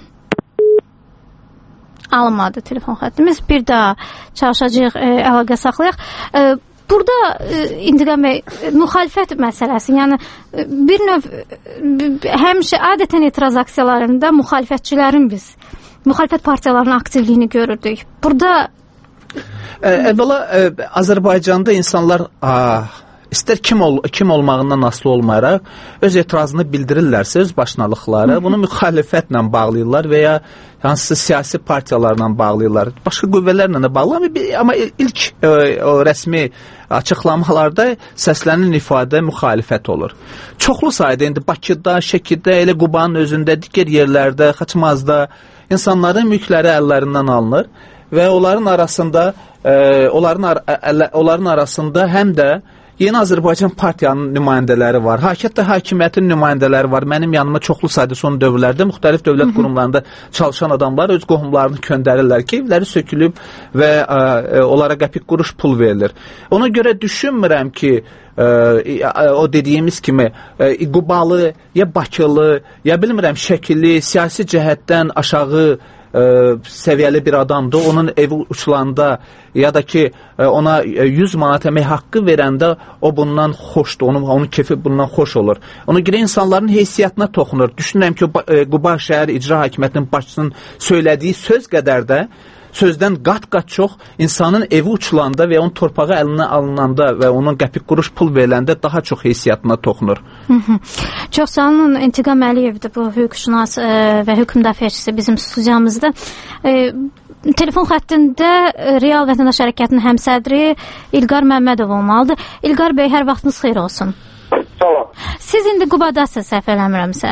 S12: Alınmadı telefon xəttimiz. Bir daha çalışacağıq, e, əlaqə saxlayaq. E, burada e, İntiqam bəy, müxalifət məsələsi, yəni e, bir növ e, həmişə adətən etiraz aksiyalarında müxalifətçilərin biz, müxalifət partiyalarının aktivliyini görürdük. Burada
S13: Əvvəla Azərbaycanda insanlar ah, istər kim, ol, kim olmağından asılı olmayaraq öz etirazını bildirirlərsə, öz başınalıqları, bunu müxalifətlə bağlayırlar və ya hansısa siyasi partiyalarla bağlayırlar. Başqa qüvvələrlə də bağlayırlar, amma ilk o, o rəsmi açıqlamalarda səslənən ifadə müxalifət olur. Çoxlu sayda indi Bakıda, Şəkidə, elə Qubanın özündə, digər yerlərdə, Xaçmazda insanların mülkləri əllərindən alınır və onların arasında e, onların, ar ələ, onların arasında həm də Yeni Azərbaycan Partiyanın nümayəndələri var. Hətta hakimiyyətin nümayəndələri var. Mənim yanıma çoxlu sayda son dövrlərdə müxtəlif dövlət qurumlarında çalışan adamlar öz qohumlarını göndərirlər ki, evləri sökülüb və ə, onlara qəpik quruş pul verilir. Ona görə düşünmürəm ki, ə, o dediyimiz kimi ə, Qubalı, ya Bakılı, ya bilmirəm şəkilli, siyasi cəhətdən aşağı Ə, səviyyəli bir adamdır, onun evi uçulanda ya da ki ə, ona yüz manat əmək haqqı verəndə o bundan xoşdur, onun, onun kefi bundan xoş olur. Ona görə insanların heysiyyatına toxunur. Düşünürəm ki, Quba şəhər icra hakimiyyətinin başçısının söylədiyi söz qədər də sözdən qat-qat çox insanın evi uçulanda və onun torpağı əlinə alınanda və onun qəpik quruş pul veriləndə daha çox heysiyyatına toxunur.
S12: Hı -hı. Çox sağ olun. İntiqam Əliyevdir bu hüquqşünas e, və hökm müdafiəçisi bizim studiyamızda. E, telefon xəttində Real Vətəndaş Hərəkatının həmsədri İlqar Məmmədov olmalıdır. İlqar bəy, hər vaxtınız xeyir olsun.
S14: Sağ olun.
S12: Siz indi Qubadasınız, səhv eləmirəmsə.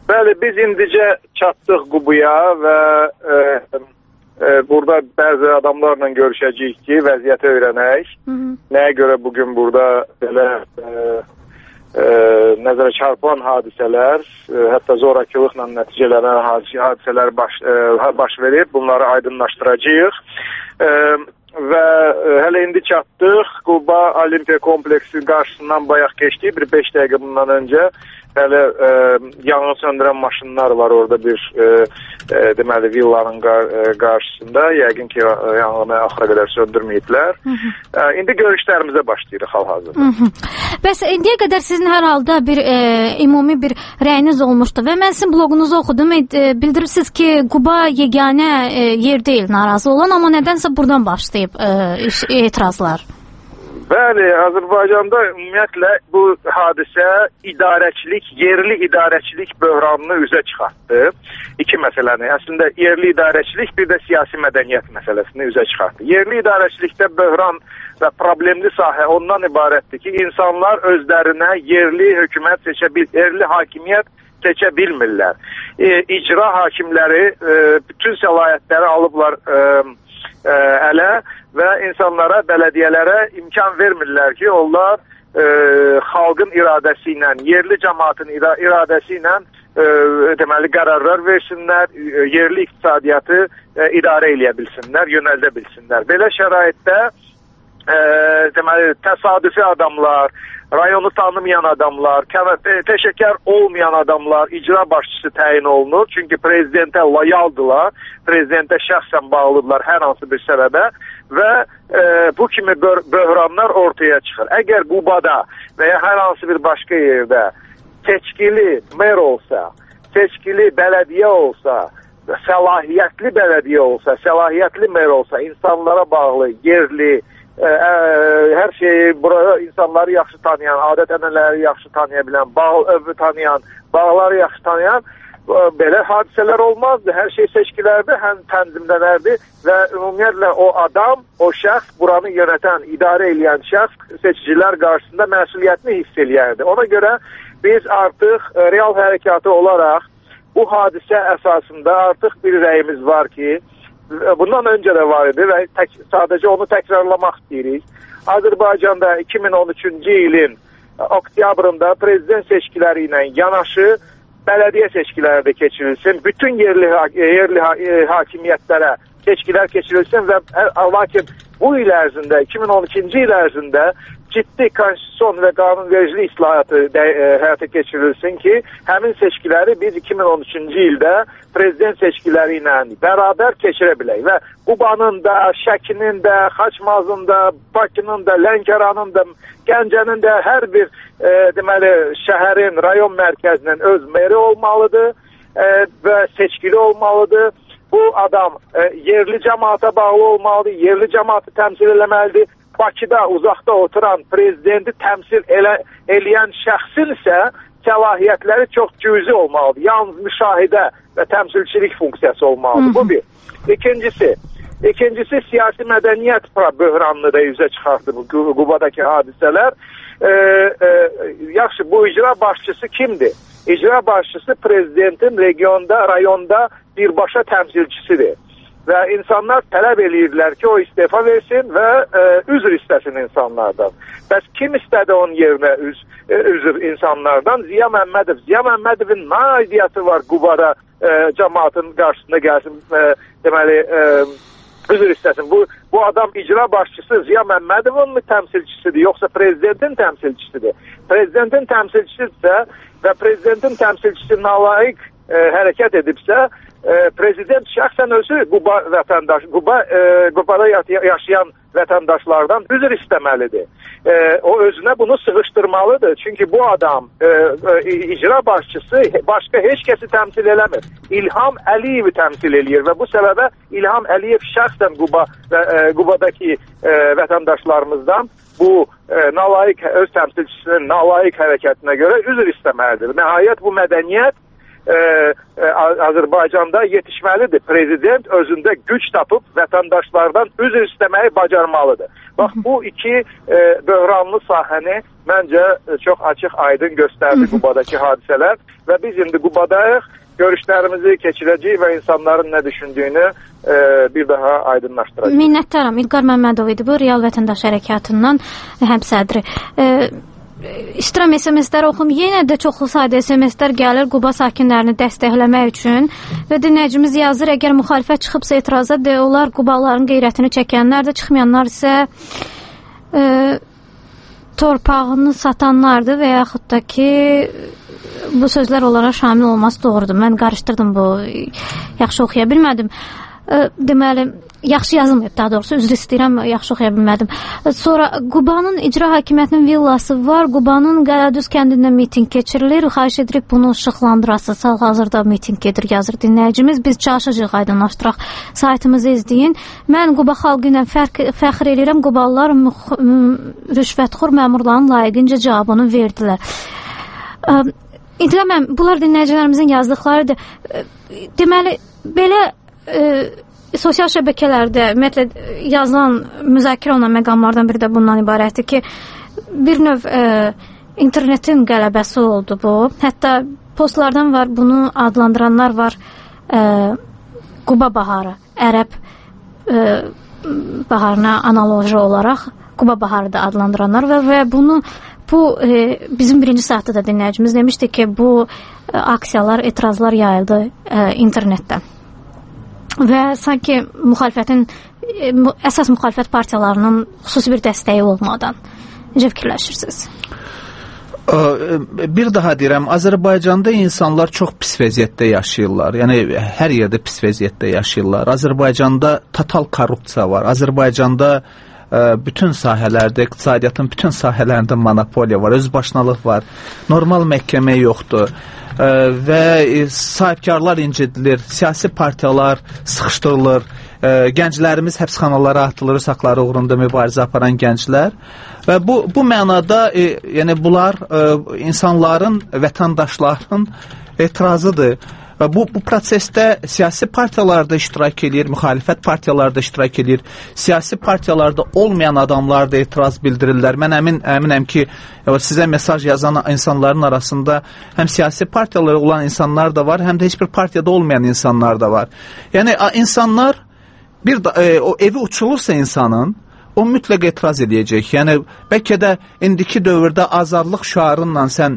S21: Bəli, biz indicə çatdıq Qubuya və e, e, burada bəzi adamlarla görüşəcəyik ki, vəziyyəti öyrənək. Hı -hı. Nəyə görə bugün burada belə e, e, nəzərə çarpan hadisələr, e, hətta zorakılıqla nəticələnən hadisələr baş, e, baş verib, bunları aydınlaşdıracağıq. E, və e, hələ indi çatdıq Quba Olimpiya kompleksi qarşısından bayaq keçdik, bir beş dəqiqə bundan öncə. Hələ e, yanğın söndürən maşınlar var orada bir e, e, deməli villanın qar, e, qarşısında. Yəqin ki yanğını axıra qədər söndürməyiblər. E, indi görüşlərimizə başlayırıq hal-hazırda.
S12: Bəs indiyə qədər sizin hər halda bir e, ümumi bir rəyiniz olmuşdu və mən sizin bloqunuzu oxudum. E, bildirirsiniz ki, Quba yeganə e, yer deyil narazı olan, amma nədənsə buradan başlayıb e, etirazlar.
S21: Bəli, Azərbaycanda ümumiyyətlə bu hadisə idarəçilik, yerli idarəçilik böhranını üzə çıxartdı. İki məsələni, əslində yerli idarəçilik, bir də siyasi mədəniyyət məsələsini üzə çıxartdı. Yerli idarəçilikdə böhran və problemli sahə ondan ibarətdir ki, insanlar özlərinə yerli hökumət seçə bil, yerli hakimiyyət seçə bilmirlər. E, icra hakimləri e, bütün səlahiyyətləri alıblar e, e, ələ və insanlara, bələdiyyələrə imkan vermirlər ki, onlar e, xalqın iradəsi ilə, yerli cəmaatın iradəsi ilə e, deməli qərarlar versinlər, e, yerli iqtisadiyyatı e, idarə eləyə bilsinlər, yönəldə bilsinlər. Belə şəraitdə e, deməli təsadüfi adamlar, rayonu tanımayan adamlar, təşəkkür olmayan adamlar icra başçısı təyin olunur. Çünki prezidentə loyaldılar, prezidentə şəxsən bağlıdırlar hər hansı bir səbəbə və e, bu kimi bö böhranlar ortaya çıxır. Əgər Qubada və ya hər hansı bir başqa yerdə seçkili mer olsa, seçkili bələdiyyə olsa, səlahiyyətli bələdiyyə olsa, səlahiyyətli mer olsa, insanlara bağlı, yerli, Ə, ə, hər şeyi burada insanları yaxşı tanıyan, adət-ənənələri yaxşı tanıya bilən, bağ, övü tanıyan, bağları yaxşı tanıyan ə, belə hadisələr olmazdı. Hər şey seçkilərdir, həm tənzimlənərdi və ümumiyyətlə o adam, o şəxs, buranı yönətən, idarə edən şəxs seçicilər qarşısında məsuliyyətini hiss eləyərdi. Ona görə biz artıq ə, real hərəkatı olaraq bu hadisə əsasında artıq bir rəyimiz var ki, bundan öncə də var idi və tək, sadəcə onu təkrarlamaq istəyirik. Azərbaycanda iki min on üçüncü ilin oktyabrında prezident seçkiləri ilə yanaşı bələdiyyə seçkiləri də keçirilsin. Bütün yerli, yerli hakimiyyətlərə seçkilər keçirilsin və lakin bu il ərzində, iki min on ikinci il ərzində ciddi konstitusyon və qanunvericilik islahatı də, e, həyata keçirilsin ki, həmin seçkiləri biz iki min on üçüncü ildə prezident seçkiləri ilə bərabər keçirə bilək və Qubanın da, Şəkinin də, Xaçmazın da, Bakının da, Lənkəranın da, Gəncənin də hər bir e, deməli şəhərin, rayon mərkəzinin öz meri olmalıdır e, və seçkili olmalıdır. Bu adam e, yerli cəmaata bağlı olmalıdır, yerli cəmaatı təmsil eləməlidir. Bakıda uzaqda oturan prezidenti təmsil elə, eləyən şəxsin isə səlahiyyətləri çox cüzi olmalıdır. Yalnız müşahidə və təmsilçilik funksiyası olmalıdır. Hı -hı. Bu bir. İkincisi, ikincisi siyasi mədəniyyət böhranını da üzə çıxartdı bu Qubadakı hadisələr. Ee, e, yaxşı, bu icra başçısı kimdir? İcra başçısı prezidentin regionda, rayonda birbaşa təmsilçisidir. Və insanlar tələb eləyirlər ki, o istefa versin və e, üzr istəsin insanlardan. Bəs kim istədi onun yerinə üz, e, üzr insanlardan? Ziya Məmmədov. Ziya Məmmədovun nə aidiyyəti var Qubada e, cəmaatın qarşısında gəlsin, e, deməli, e, üzr istəsin. Bu, bu adam icra başçısı Ziya Məmmədovun mu təmsilçisidir, yoxsa prezidentin təmsilçisidir? Prezidentin təmsilçisidirsə və prezidentin təmsilçisi nalayiq e, hərəkət edibsə, E, prezident şəxsən özü Quba vətəndaş, Quba, e, Qubada yaşayan vətəndaşlardan üzr istəməlidir. E, o özünə bunu sığışdırmalıdır. Çünki bu adam e, e, icra başçısı başqa heç kəsi təmsil eləmir. İlham Əliyevi təmsil eləyir və bu səbəbə İlham Əliyev şəxsən Quba, e, Qubadakı e, vətəndaşlarımızdan bu e, nalayiq, öz təmsilçisinin nalayiq hərəkətinə görə üzr istəməlidir. Nəhayət bu mədəniyyət e, e, Azərbaycanda yetişməlidir. Prezident özündə güc tapıb vətəndaşlardan üzr istəməyi bacarmalıdır. Bax, bu iki e, böhranlı sahəni məncə e, çox açıq, aydın göstərdi Qubadakı hadisələr və biz indi Qubadayıq, görüşlərimizi keçirəcəyik və insanların nə düşündüyünü e, bir daha aydınlaşdıracağıq.
S12: Minnətdaram. İlqar Məmmədov idi bu, Real Vətəndaş Hərəkatından həmsədri. E, İstəyirəm S M S-ləri oxum. Yenə də çoxlu sayda S M S-lər gəlir Quba sakinlərini dəstəkləmək üçün və dinləyicimiz yazır, əgər müxalifət çıxıbsa etiraza de, onlar Qubalıların qeyrətini çəkənlər də, çıxmayanlar isə e, torpağını satanlardır və yaxud da ki bu sözlər onlara şamil olması doğrudur. Mən qarışdırdım bu, yaxşı oxuya bilmədim. E, deməli, yaxşı yazılmayıb, daha doğrusu üzr istəyirəm, yaxşı oxuya bilmədim. Sonra Qubanın icra hakimiyyətinin villası var, Qubanın Qələdüz kəndində miting keçirilir, xahiş edirik bunu işıqlandırası, hal-hazırda miting gedir, yazır dinləyicimiz, biz çalışacağıq, aydınlaşdıraq, saytımızı izləyin. Mən Quba xalqı ilə fərq, fəxr edirəm, Qubalılar rüşvətxor məmurların layiqincə cavabını verdilər. İntiqam mən, bunlar dinləyicilərimizin yazdıqlarıdır. Deməli, belə e, sosial şəbəkələrdə ümumiyyətlə yazılan, müzakirə olunan məqamlardan biri də bundan ibarətdir ki, bir növ e, internetin qələbəsi oldu bu. Hətta postlardan var, bunu adlandıranlar var, e, Quba baharı, ərəb e, baharına analoji olaraq Quba baharı da adlandıranlar və, və bunu bu e, bizim birinci saatda da dinləyicimiz demişdi ki, bu e, aksiyalar, etirazlar yayıldı e, internetdən. Və sanki müxalifətin, e, əsas müxalifət partiyalarının xüsusi bir dəstəyi olmadan. Necə fikirləşirsiniz?
S13: Bir daha deyirəm, Azərbaycanda insanlar çox pis vəziyyətdə yaşayırlar. Yəni, hər yerdə pis vəziyyətdə yaşayırlar. Azərbaycanda total korrupsiya var. Azərbaycanda bütün sahələrdə, iqtisadiyyatın bütün sahələrində monopoliya var, özbaşınalıq var, normal məhkəmə yoxdur və sahibkarlar incidilir, siyasi partiyalar sıxışdırılır, gənclərimiz həbsxanalara atılır, saxları uğrunda mübarizə aparan gənclər və bu, bu mənada yəni bunlar insanların, vətəndaşların etirazıdır. Bu, bu prosesdə siyasi partiyalar da iştirak edir, müxalifət partiyalar da iştirak edir, siyasi partiyalarda olmayan adamlar da etiraz bildirirlər. Mən əmin, əminəm ki, sizə mesaj yazan insanların arasında həm siyasi partiyaları olan insanlar da var, həm də heç bir partiyada olmayan insanlar da var. Yəni, insanlar, bir e, o evi uçulursa insanın, o mütləq etiraz edəcək. Yəni, bəlkə də indiki dövrdə azadlıq şüarınla sən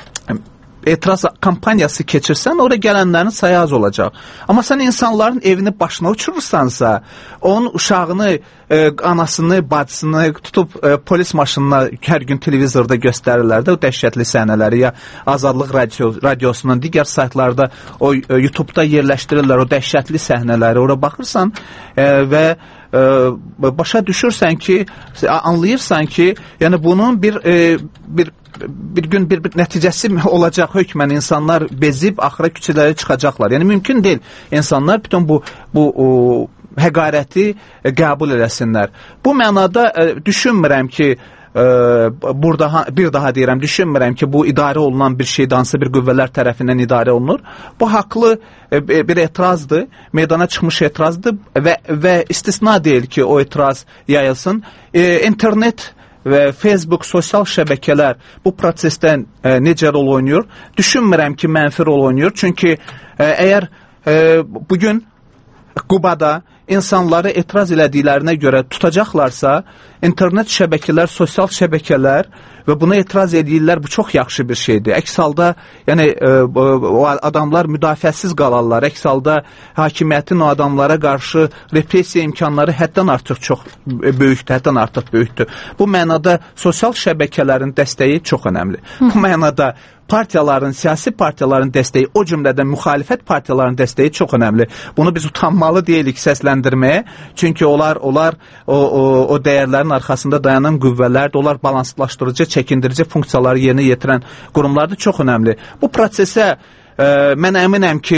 S13: etiraz kampaniyası keçirsən, oraya gələnlərin sayı az olacaq. Amma sən insanların evini başına uçurursansa, onun uşağını, e, anasını, bacısını tutub e, polis maşınına hər gün televizorda göstərirlər də o dəhşətli səhnələri, ya Azadlıq radio, radiosunun digər saytlarda o e, YouTube-da yerləşdirirlər o dəhşətli səhnələri, oraya baxırsan e, və e, başa düşürsən ki, anlayırsan ki, yəni bunun bir e, bir bir gün bir, bir nəticəsi olacaq, hökmən insanlar bezib axıra küçələrə çıxacaqlar. Yəni mümkün deyil insanlar bütün bu bu o, həqarəti e, qəbul eləsinlər. Bu mənada e, düşünmürəm ki, e, burada bir daha deyirəm, düşünmürəm ki, bu idarə olunan bir şeydə hansı bir qüvvələr tərəfindən idarə olunur. Bu haqlı e, bir etirazdır, meydana çıxmış etirazdır və və istisna deyil ki, o etiraz yayılsın. E, internet və Facebook, sosial şəbəkələr bu prosesdən e, necə rol oynayır? Düşünmürəm ki, mənfi rol oynayır. Çünki e, əgər e, bugün Qubada insanları etiraz elədiklərinə görə tutacaqlarsa, internet şəbəkələr, sosial şəbəkələr və buna etiraz edirlər, bu çox yaxşı bir şeydir. Əks halda, yəni, e, o adamlar müdafiəsiz qalarlar. Əks halda hakimiyyətin o adamlara qarşı repressiya imkanları həddən artıq çox böyükdür, həddən artıq böyükdür. Bu mənada sosial şəbəkələrin dəstəyi çox önəmli. Bu mənada partiyaların, siyasi partiyaların dəstəyi, o cümlədən müxalifət partiyaların dəstəyi çox önəmli. Bunu biz utanmalı deyilik səsləndirməyə. Çünki onlar onlar o, o, o dəyərlərin arxasında dayanan qüvvələrdir. Onlar balanslaşdırıcı, çəkindirici funksiyaları yerinə yetirən qurumlardır, çox önəmli. Bu prosesə e, mən əminəm ki,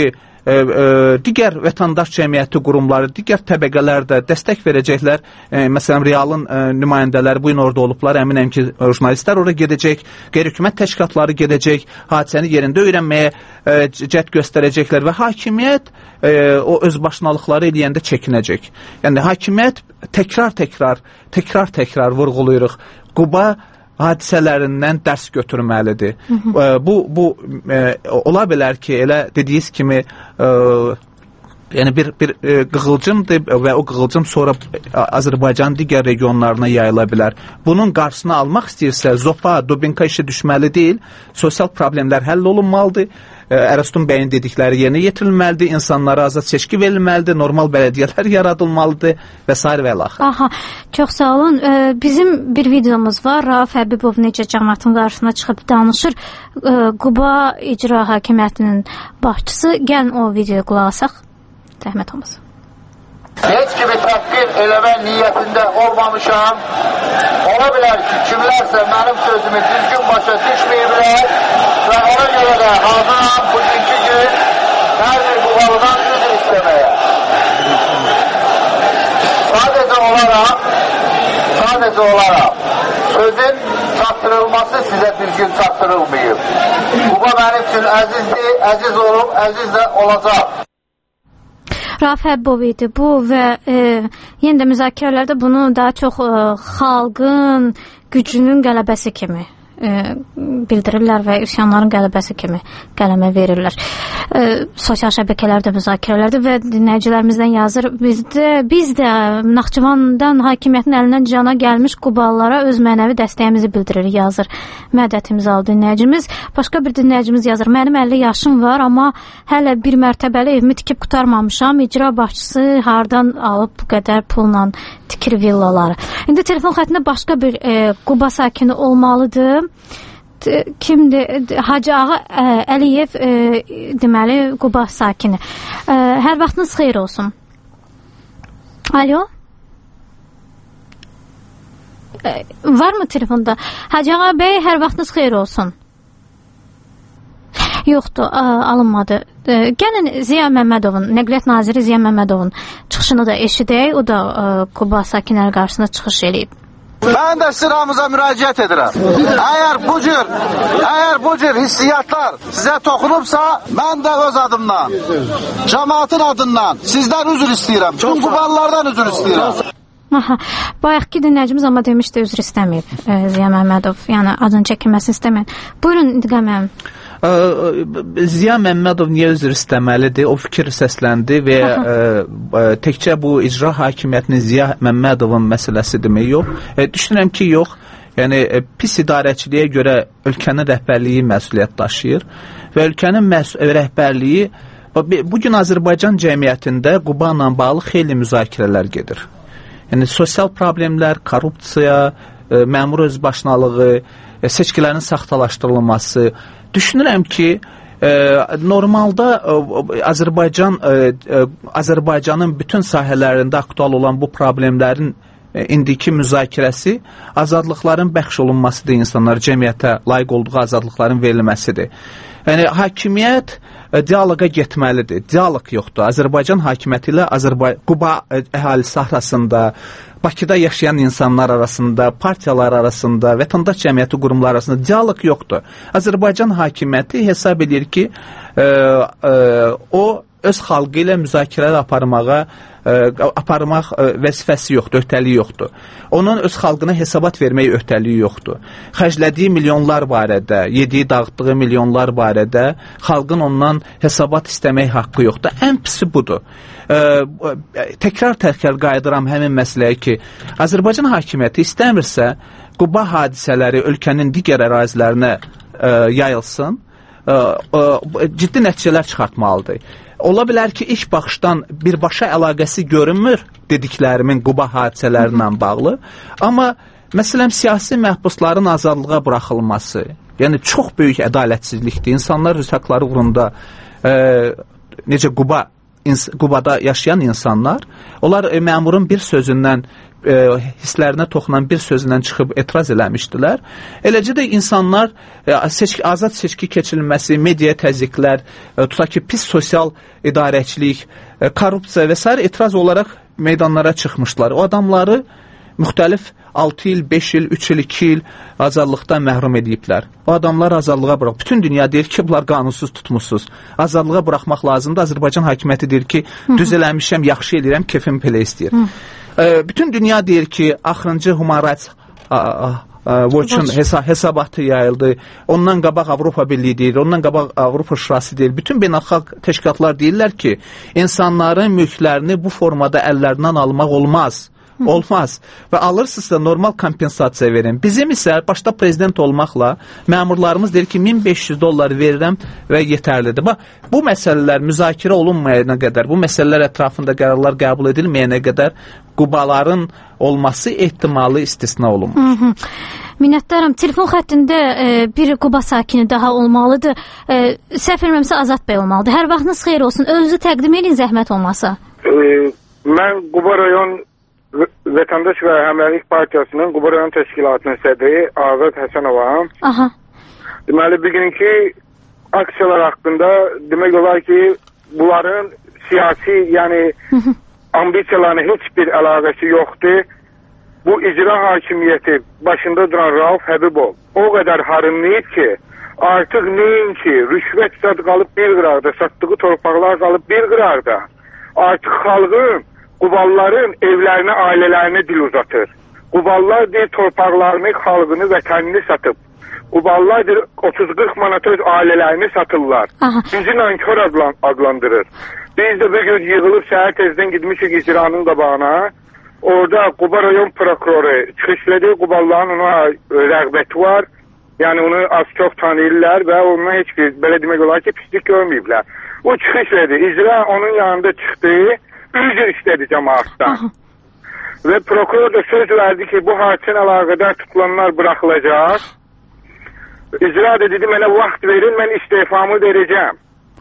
S13: e, e, digər vətəndaş cəmiyyəti qurumları, digər təbəqələr də dəstək verəcəklər. E, məsələn, Realın e, nümayəndələri bu gün orada olublar. Əminəm ki, jurnalistlər oraya gedəcək, qeyri-hökumət təşkilatları gedəcək, hadisəni yerində öyrənməyə e, cəhd göstərəcəklər və hakimiyyət e, o özbaşınalıqları eləyəndə çəkinəcək. Yəni, hakimiyyət təkrar-təkrar, təkrar-təkrar vurğuluyuruq. Quba hadisələrindən dərs götürməlidir. Hı -hı. E, bu bu e, ola bilər ki, elə dediyiniz kimi e, yəni bir bir e, qığılcımdır və o qığılcım sonra Azərbaycanın digər regionlarına yayıla bilər. Bunun qarşısını almaq istəyirsə, zopa, dubinka işi düşməli deyil. Sosial problemlər həll olunmalıdır. Ərəstun bəyin dedikləri yerinə yetirilməlidir, insanlara azad seçki verilməlidir, normal bələdiyyələr yaradılmalıdır və s. və ilax.
S12: Aha, çox sağ olun. Ee, bizim bir videomuz var. Rauf Həbibov necə cəmaatın qarşısına çıxıb danışır. Ee, Quba İcra Hakimiyyətinin başçısı. Gəlin o videoya qulaq asaq. Zəhmət olmasın.
S3: Heç kimi təhqir eləmək niyyətində olmamışam. Ola bilər ki, kimlərsə mənim sözümü düzgün başa düşməyiblər və ona görə də hazıram bugünkü gün hər bir Qubalıdan üzr istəməyə. Sadəcə olaraq, sadəcə olaraq sözün çatdırılması sizə düzgün çatdırılmayıb. Quba mənim üçün əzizdir, əziz olub, əziz də olacaq.
S12: Rauf Həbibov idi bu və e, yenə də müzakirələrdə bunu daha çox e, xalqın gücünün qələbəsi kimi e, bildirirlər və üsyanların qələbəsi kimi qələmə verirlər. E, sosial şəbəkələrdə müzakirələrdə və dinləyicilərimizdən yazır. Bizdə, biz də Naxçıvandan hakimiyyətin əlindən cana gəlmiş Qubalılara öz mənəvi dəstəyimizi bildiririk, yazır Mədət imzalı dinləyicimiz. Başqa bir dinləyicimiz yazır. Mənim əlli yaşım var, amma hələ bir mərtəbəli evimi tikib qutarmamışam. İcra başçısı hardan alıb bu qədər pulla tikir villaları. İndi telefon xəttində başqa bir e, Quba sakini olmalıdır. Kimdir? Hacı Ağa ə, Əliyev ə, deməli Quba sakini. Ə, hər vaxtınız xeyir olsun. Alo? Ə, varmı telefonda? Hacı Ağa bəy, hər vaxtınız xeyir olsun. Yoxdur, ə, alınmadı. Ə, gəlin Ziya Məmmədovun, Nəqliyyat Naziri Ziya Məmmədovun çıxışını da eşidək. O da ə, Quba sakinləri qarşısında çıxış eləyib.
S22: Mən də sıramıza müraciət edirəm. Əgər bu cür, əgər bu cür hissiyatlar sizə toxunubsa, mən də öz adımdan, cəmaatın adından sizdən üzr istəyirəm. Bütün Qubalılardan üzr istəyirəm.
S12: Aha, bayaqki dinləyicimiz amma demişdi üzr istəməyib e, Ziya Məmmədov. Yəni adını çəkilməsini istəməyən. Buyurun İntiqam müəllim.
S13: Ziya Məmmədov niyə üzr istəməlidir? O fikir səsləndi və ə, ə, təkcə bu icra hakimiyyətinin Ziya Məmmədovun məsələsi demək yox. E, düşünürəm ki, yox. Yəni e, pis idarəçiliyə görə ölkənin rəhbərliyi məsuliyyət daşıyır və ölkənin məs rəhbərliyi bugün Azərbaycan cəmiyyətində Quba ilə bağlı xeyli müzakirələr gedir. Yəni sosial problemlər, korrupsiya, e, məmur özbaşınalığı, e, seçkilərin saxtalaşdırılması. Düşünürəm ki, e, normalda e, Azərbaycan e, e, Azərbaycanın bütün sahələrində aktual olan bu problemlərin e, indiki müzakirəsi azadlıqların bəxş olunmasıdır, insanlar cəmiyyətə layiq olduğu azadlıqların verilməsidir. Yəni hakimiyyət e, dialoqa getməlidir. Dialoq yoxdur. Azərbaycan hakimiyyəti ilə Azərbay Quba əhalisi arasında, Bakıda yaşayan insanlar arasında, partiyalar arasında, vətəndaş cəmiyyəti qurumları arasında dialoq yoxdur. Azərbaycan hakimiyyəti hesab edir ki, e, e, o öz xalqı ilə müzakirələr aparmağa ə, aparmaq ə, vəzifəsi yoxdur, öhdəliyi yoxdur. Onun öz xalqına hesabat vermək öhdəliyi yoxdur. Xərclədiyi milyonlar barədə, yediyi, dağıtdığı milyonlar barədə xalqın ondan hesabat istəmək haqqı yoxdur. Ən pisi budur. Ə, təkrar-təkrar qayıdıram həmin məsələyə ki, Azərbaycan hakimiyyəti istəmirsə, Quba hadisələri ölkənin digər ərazilərinə ə, yayılsın, ə, ə, ciddi nəticələr çıxartmalıdır. Ola bilər ki, ilk baxışdan birbaşa əlaqəsi görünmür dediklərimin Quba hadisələrlə bağlı, amma məsələn siyasi məhbusların azadlığa buraxılması, yəni çox böyük ədalətsizlikdir. İnsanlar öz haqları uğrunda e, necə Quba Qubada yaşayan insanlar, onlar e, məmurun bir sözündən, e, hisslərinə toxunan bir sözündən çıxıb etiraz eləmişdilər. Eləcə də insanlar e, seçki, azad seçki keçirilməsi, media təzyiqlər, e, tutaq ki, pis sosial idarəçilik, e, korrupsiya və s. etiraz olaraq meydanlara çıxmışlar. O adamları müxtəlif altı il, beş il, üç il, iki il azadlıqdan məhrum ediblər. O adamlar azadlığa bıraq. Bütün dünya deyir ki, bunlar qanunsuz tutmuşsuz. Azadlığa buraxmaq lazımdır. Azərbaycan hakimiyyəti deyir ki, düz eləmişəm, yaxşı eləyirəm, kefim belə istəyir. E, bütün dünya deyir ki, axırıncı Human Rights Watch-un hesa hesabatı yayıldı. Ondan qabaq Avropa Birliyi deyir, ondan qabaq Avropa Şurası deyir. Bütün beynəlxalq təşkilatlar deyirlər ki, insanların mülklərini bu formada əllərindən almaq olmaz. Olmaz. Və alırsınızsa normal kompensasiya verin. Bizim isə başda prezident olmaqla məmurlarımız deyir ki, min beş yüz dollar verirəm və yetərlidir. Bax, bu məsələlər müzakirə olunmayana qədər, bu məsələlər ətrafında qərarlar qəbul edilməyənə qədər Qubaların olması ehtimalı istisna olunmur.
S12: Hı -hı. Minnətdaram. Telefon xəttində e, bir Quba sakini daha olmalıdır. E, səhv eləmirəmsə Azad bəy olmalıdır. Hər vaxtınız xeyir olsun. Özünüzü təqdim edin zəhmət olmasa.
S21: E, mən Quba rayon Vətəndaş və Həmrəylik Partiyasının Quba rayon təşkilatının sədri Azad Həsənovam.
S12: Aha.
S21: Deməli, bugünkü aksiyalar haqqında demək olar ki, bunların siyasi, yəni ambisiyalarına heç bir əlaqəsi yoxdur. Bu icra hakimiyyəti başında duran Rauf Həbibov o qədər harınlayıb ki, artıq neyin ki, rüşvət zad qalıb bir qırarda, satdığı torpaqlar qalıb bir qırarda. Artıq xalqın, Qubalların evlərinə, ailələrinə dil uzatır. Quballar deyir, torpaqlarını, xalqını, vətənini satıb. Quballar deyir, otuz qırx manat öz ailələrini satırlar. Aha. Bizi nankör adlan adlandırır. Biz də bir gün yığılıb səhər tezdən gitmişik icranın qabağına. Orada Quba rayon prokuroru çıxışladı, Qubalların ona rəğbəti var. Yəni onu az çox tanıyırlar və onunla heç bir, belə demək olar ki, pislik görməyiblər. O çıxışladı, icra onun yanında çıxdı. Üzr istədi cəmaatdan. Və prokuror da söz verdi ki, bu hadisə əlaqədar tutulanlar buraxılacaq. İcra da dedi, mənə vaxt verin, mən istifamı verəcəm.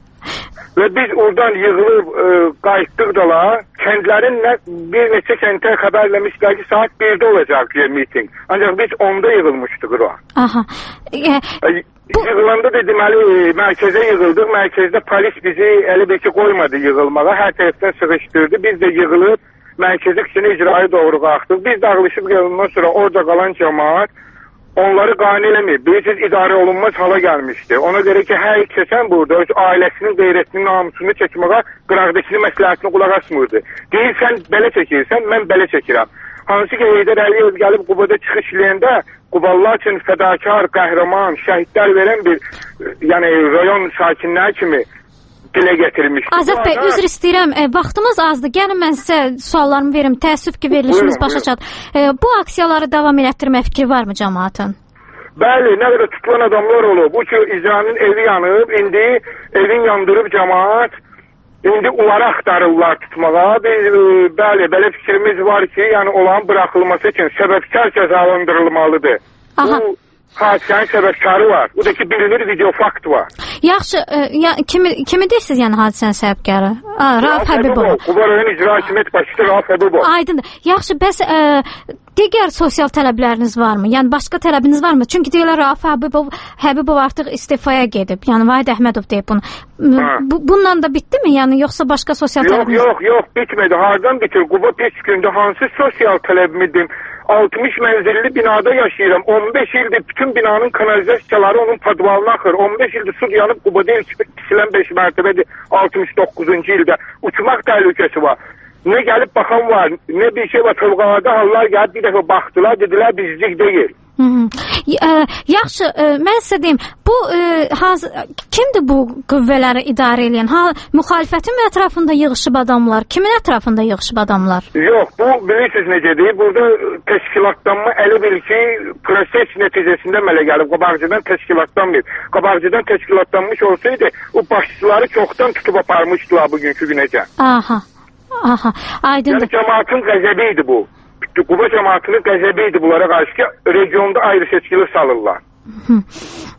S21: Və biz oradan yığılıb e, qayıtdıq da la, kəndlərin nə, bir neçə kəntə xəbərləmişlər ki, saat birdə olacaq yer miting. Ancaq biz onda yığılmışdıq o.
S12: Aha. E,
S21: bu... Yığılanda da deməli, mərkəzə yığıldıq. Mərkəzdə polis bizi əli beki qoymadı yığılmağa. Hər tərəfdən sıxışdırdı. Biz də yığılıb mərkəzə üçün icraya doğru qalxdıq. Biz dağılışıb gəldindən sonra orada qalan cəmaat onları qane eləməyib. Bilirsiniz, idarə olunmaz hala gəlmişdi. Ona görə ki, hər kəsən burada öz ailəsinin qeyrətinin namusunu çəkməyə qıraqdakini məsləhətini qulaq asmırdı. Deyir, sən belə çəkirsən, mən belə çəkirəm. Hansı ki, Heydər Əliyev gəlib Qubada çıxış eləyəndə Quballar üçün fədakar, qəhrəman, şəhidlər verən bir yəni rayon sakinləri kimi dilə gətirmişdir.
S12: Azad bəy, üzr istəyirəm, e, vaxtımız azdır. Gəlin mən sizə suallarımı verim. Təəssüf ki, verilişimiz başa çatdı. E, bu aksiyaları davam elətdirmə fikri varmı cəmaatın?
S21: Bəli, nə qədər tutulan adamlar olub. Bu ki, icranın evi yanıb, indi evin yandırıb cəmaat, indi onları axtarırlar tutmağa. Biz, e, bəli, belə fikrimiz var ki, yəni onların buraxılması üçün səbəbkar cəzalandırılmalıdır.
S12: Aha.
S21: Bu hadisənin səbəbkarı var. Bu da ki, bilinir video fakt var.
S12: Yaxşı, e, ya, kimi, kimi deyirsiniz yəni hadisənin səbəbkarı? Rauf Həbibov.
S21: Quba rayon icra hakimiyyət başçısı Rauf Həbibov.
S12: Aydındır. Yaxşı, bəs e, digər sosial tələbləriniz varmı? Yəni başqa tələbiniz varmı? Çünki deyirlər Rauf Həbibov, Həbibov artıq istifaya gedib. Yəni Vahid Əhmədov deyib bunu. Bu, bununla da bitdimi? Yəni yoxsa başqa sosial
S21: yox,
S12: tələbiniz?
S21: Yox, yox, bitmədi. Hardan bitir? Quba pis gündə hansı sosial tələbimidim? altmış mənzilli binada yaşayıram. on beş ildir bütün binanın kanalizasiyaları onun padvalına axır. on beş ildir su yanıb Qubada kisilən beş mərtəbədir altmış doqquzuncu ildə. Uçmaq təhlükəsi var. Nə gəlib baxan var, nə bir şey var. Fövqəladə hallar gəlib bir dəfə baxdılar, dedilər bizlik deyil.
S12: Hı -hı. E, yaxşı, e, mən sizə deyim, bu e, haz, kimdir bu qüvvələri idarə edən? Ha, müxalifətin mi ətrafında yığışıb adamlar? Kimin ətrafında yığışıb adamlar?
S21: Yox, bu bilirsiniz necədir? Burada təşkilatlanma elə bil ki, proses nəticəsində əmələ gəlib. Qabaqcadan təşkilatlanmır. Qabaqcadan təşkilatlanmış olsaydı, o başçıları çoxdan tutub aparmışdılar bugünkü günəcə.
S12: Aha, aha, aydındır.
S21: Yəni cəmaatın qəzəbi idi bu. Quba cəmaatının qəzəbi idi bunlara qarşı ki, regionda ayrı seçkilik salırlar.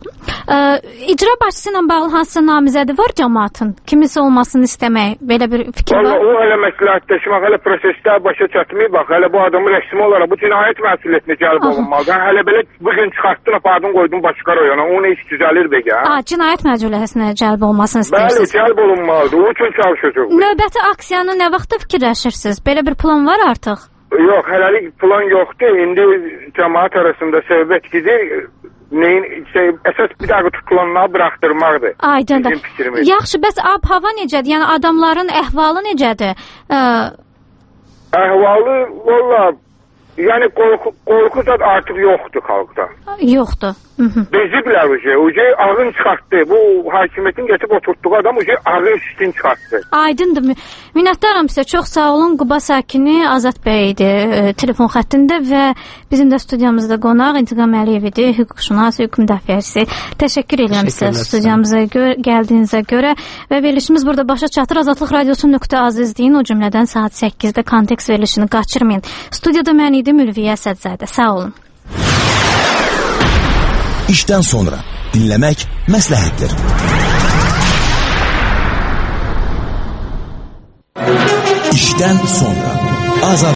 S12: Ə, icra başçısı ilə bağlı hansısa namizədi var cəmaatın? Kiminsə olmasını istəmək, belə bir fikir var?
S21: Valla o hələ məsləhətləşmək, hələ proseslər başa çatmır. Bax, hələ bu adamı rəsmi olaraq bu cinayət məsuliyyətinə cəlb olunmalıdır. Hələ belə bugün çıxartdın, apardın, qoydun başqa rayona. Onun iş düzəlir bəgə.
S12: A, cinayət məsuliyyətinə cəlb olmasını istəyirsiniz?
S21: Bəli, cəlb olunmalıdır. O üçün çalışacaq.
S12: Növbəti aksiyanı nə vaxtda fikirləşirsiniz? Belə bir plan var artıq?
S21: Yox, hələlik plan yoxdur. İndi cəmaat arasında söhbət gedir. Neyin, şey, əsas bir daha tutulanları bıraxdırmaqdır.
S12: Aydındır. Yaxşı, bəs ab-hava necədir? Yəni adamların əhvalı necədir? Ə...
S21: Əhvalı, valla, yəni qorxu, qorxu da artıq yoxdur xalqda.
S12: Yoxdur.
S21: Beziblər uca, uca ağın çıxartdı. Bu hakimiyyətin getirib oturtduğu adam uca ağın üstün çıxartdı.
S12: Aydındır. Minnətdaram sizə. Çox sağ olun. Quba sakini Azad bəy idi e, telefon xəttində və bizim də studiyamızda qonaq İntiqam Əliyev idi, hüquqşünas, hüquq müdafiəçisi. Təşəkkür edirəm sizə studiyamıza gö gəldiyinizə görə və verilişimiz burada başa çatır. Azadlıq Radiosu nöqtə az izləyin. O cümlədən saat səkkizdə kontekst verilişini qaçırmayın. Studiyada mən idim Ülviyə Əsədzadə. Sağ olun.
S2: İşten sonra dinlemek məsləhətdir. İşten sonra Azad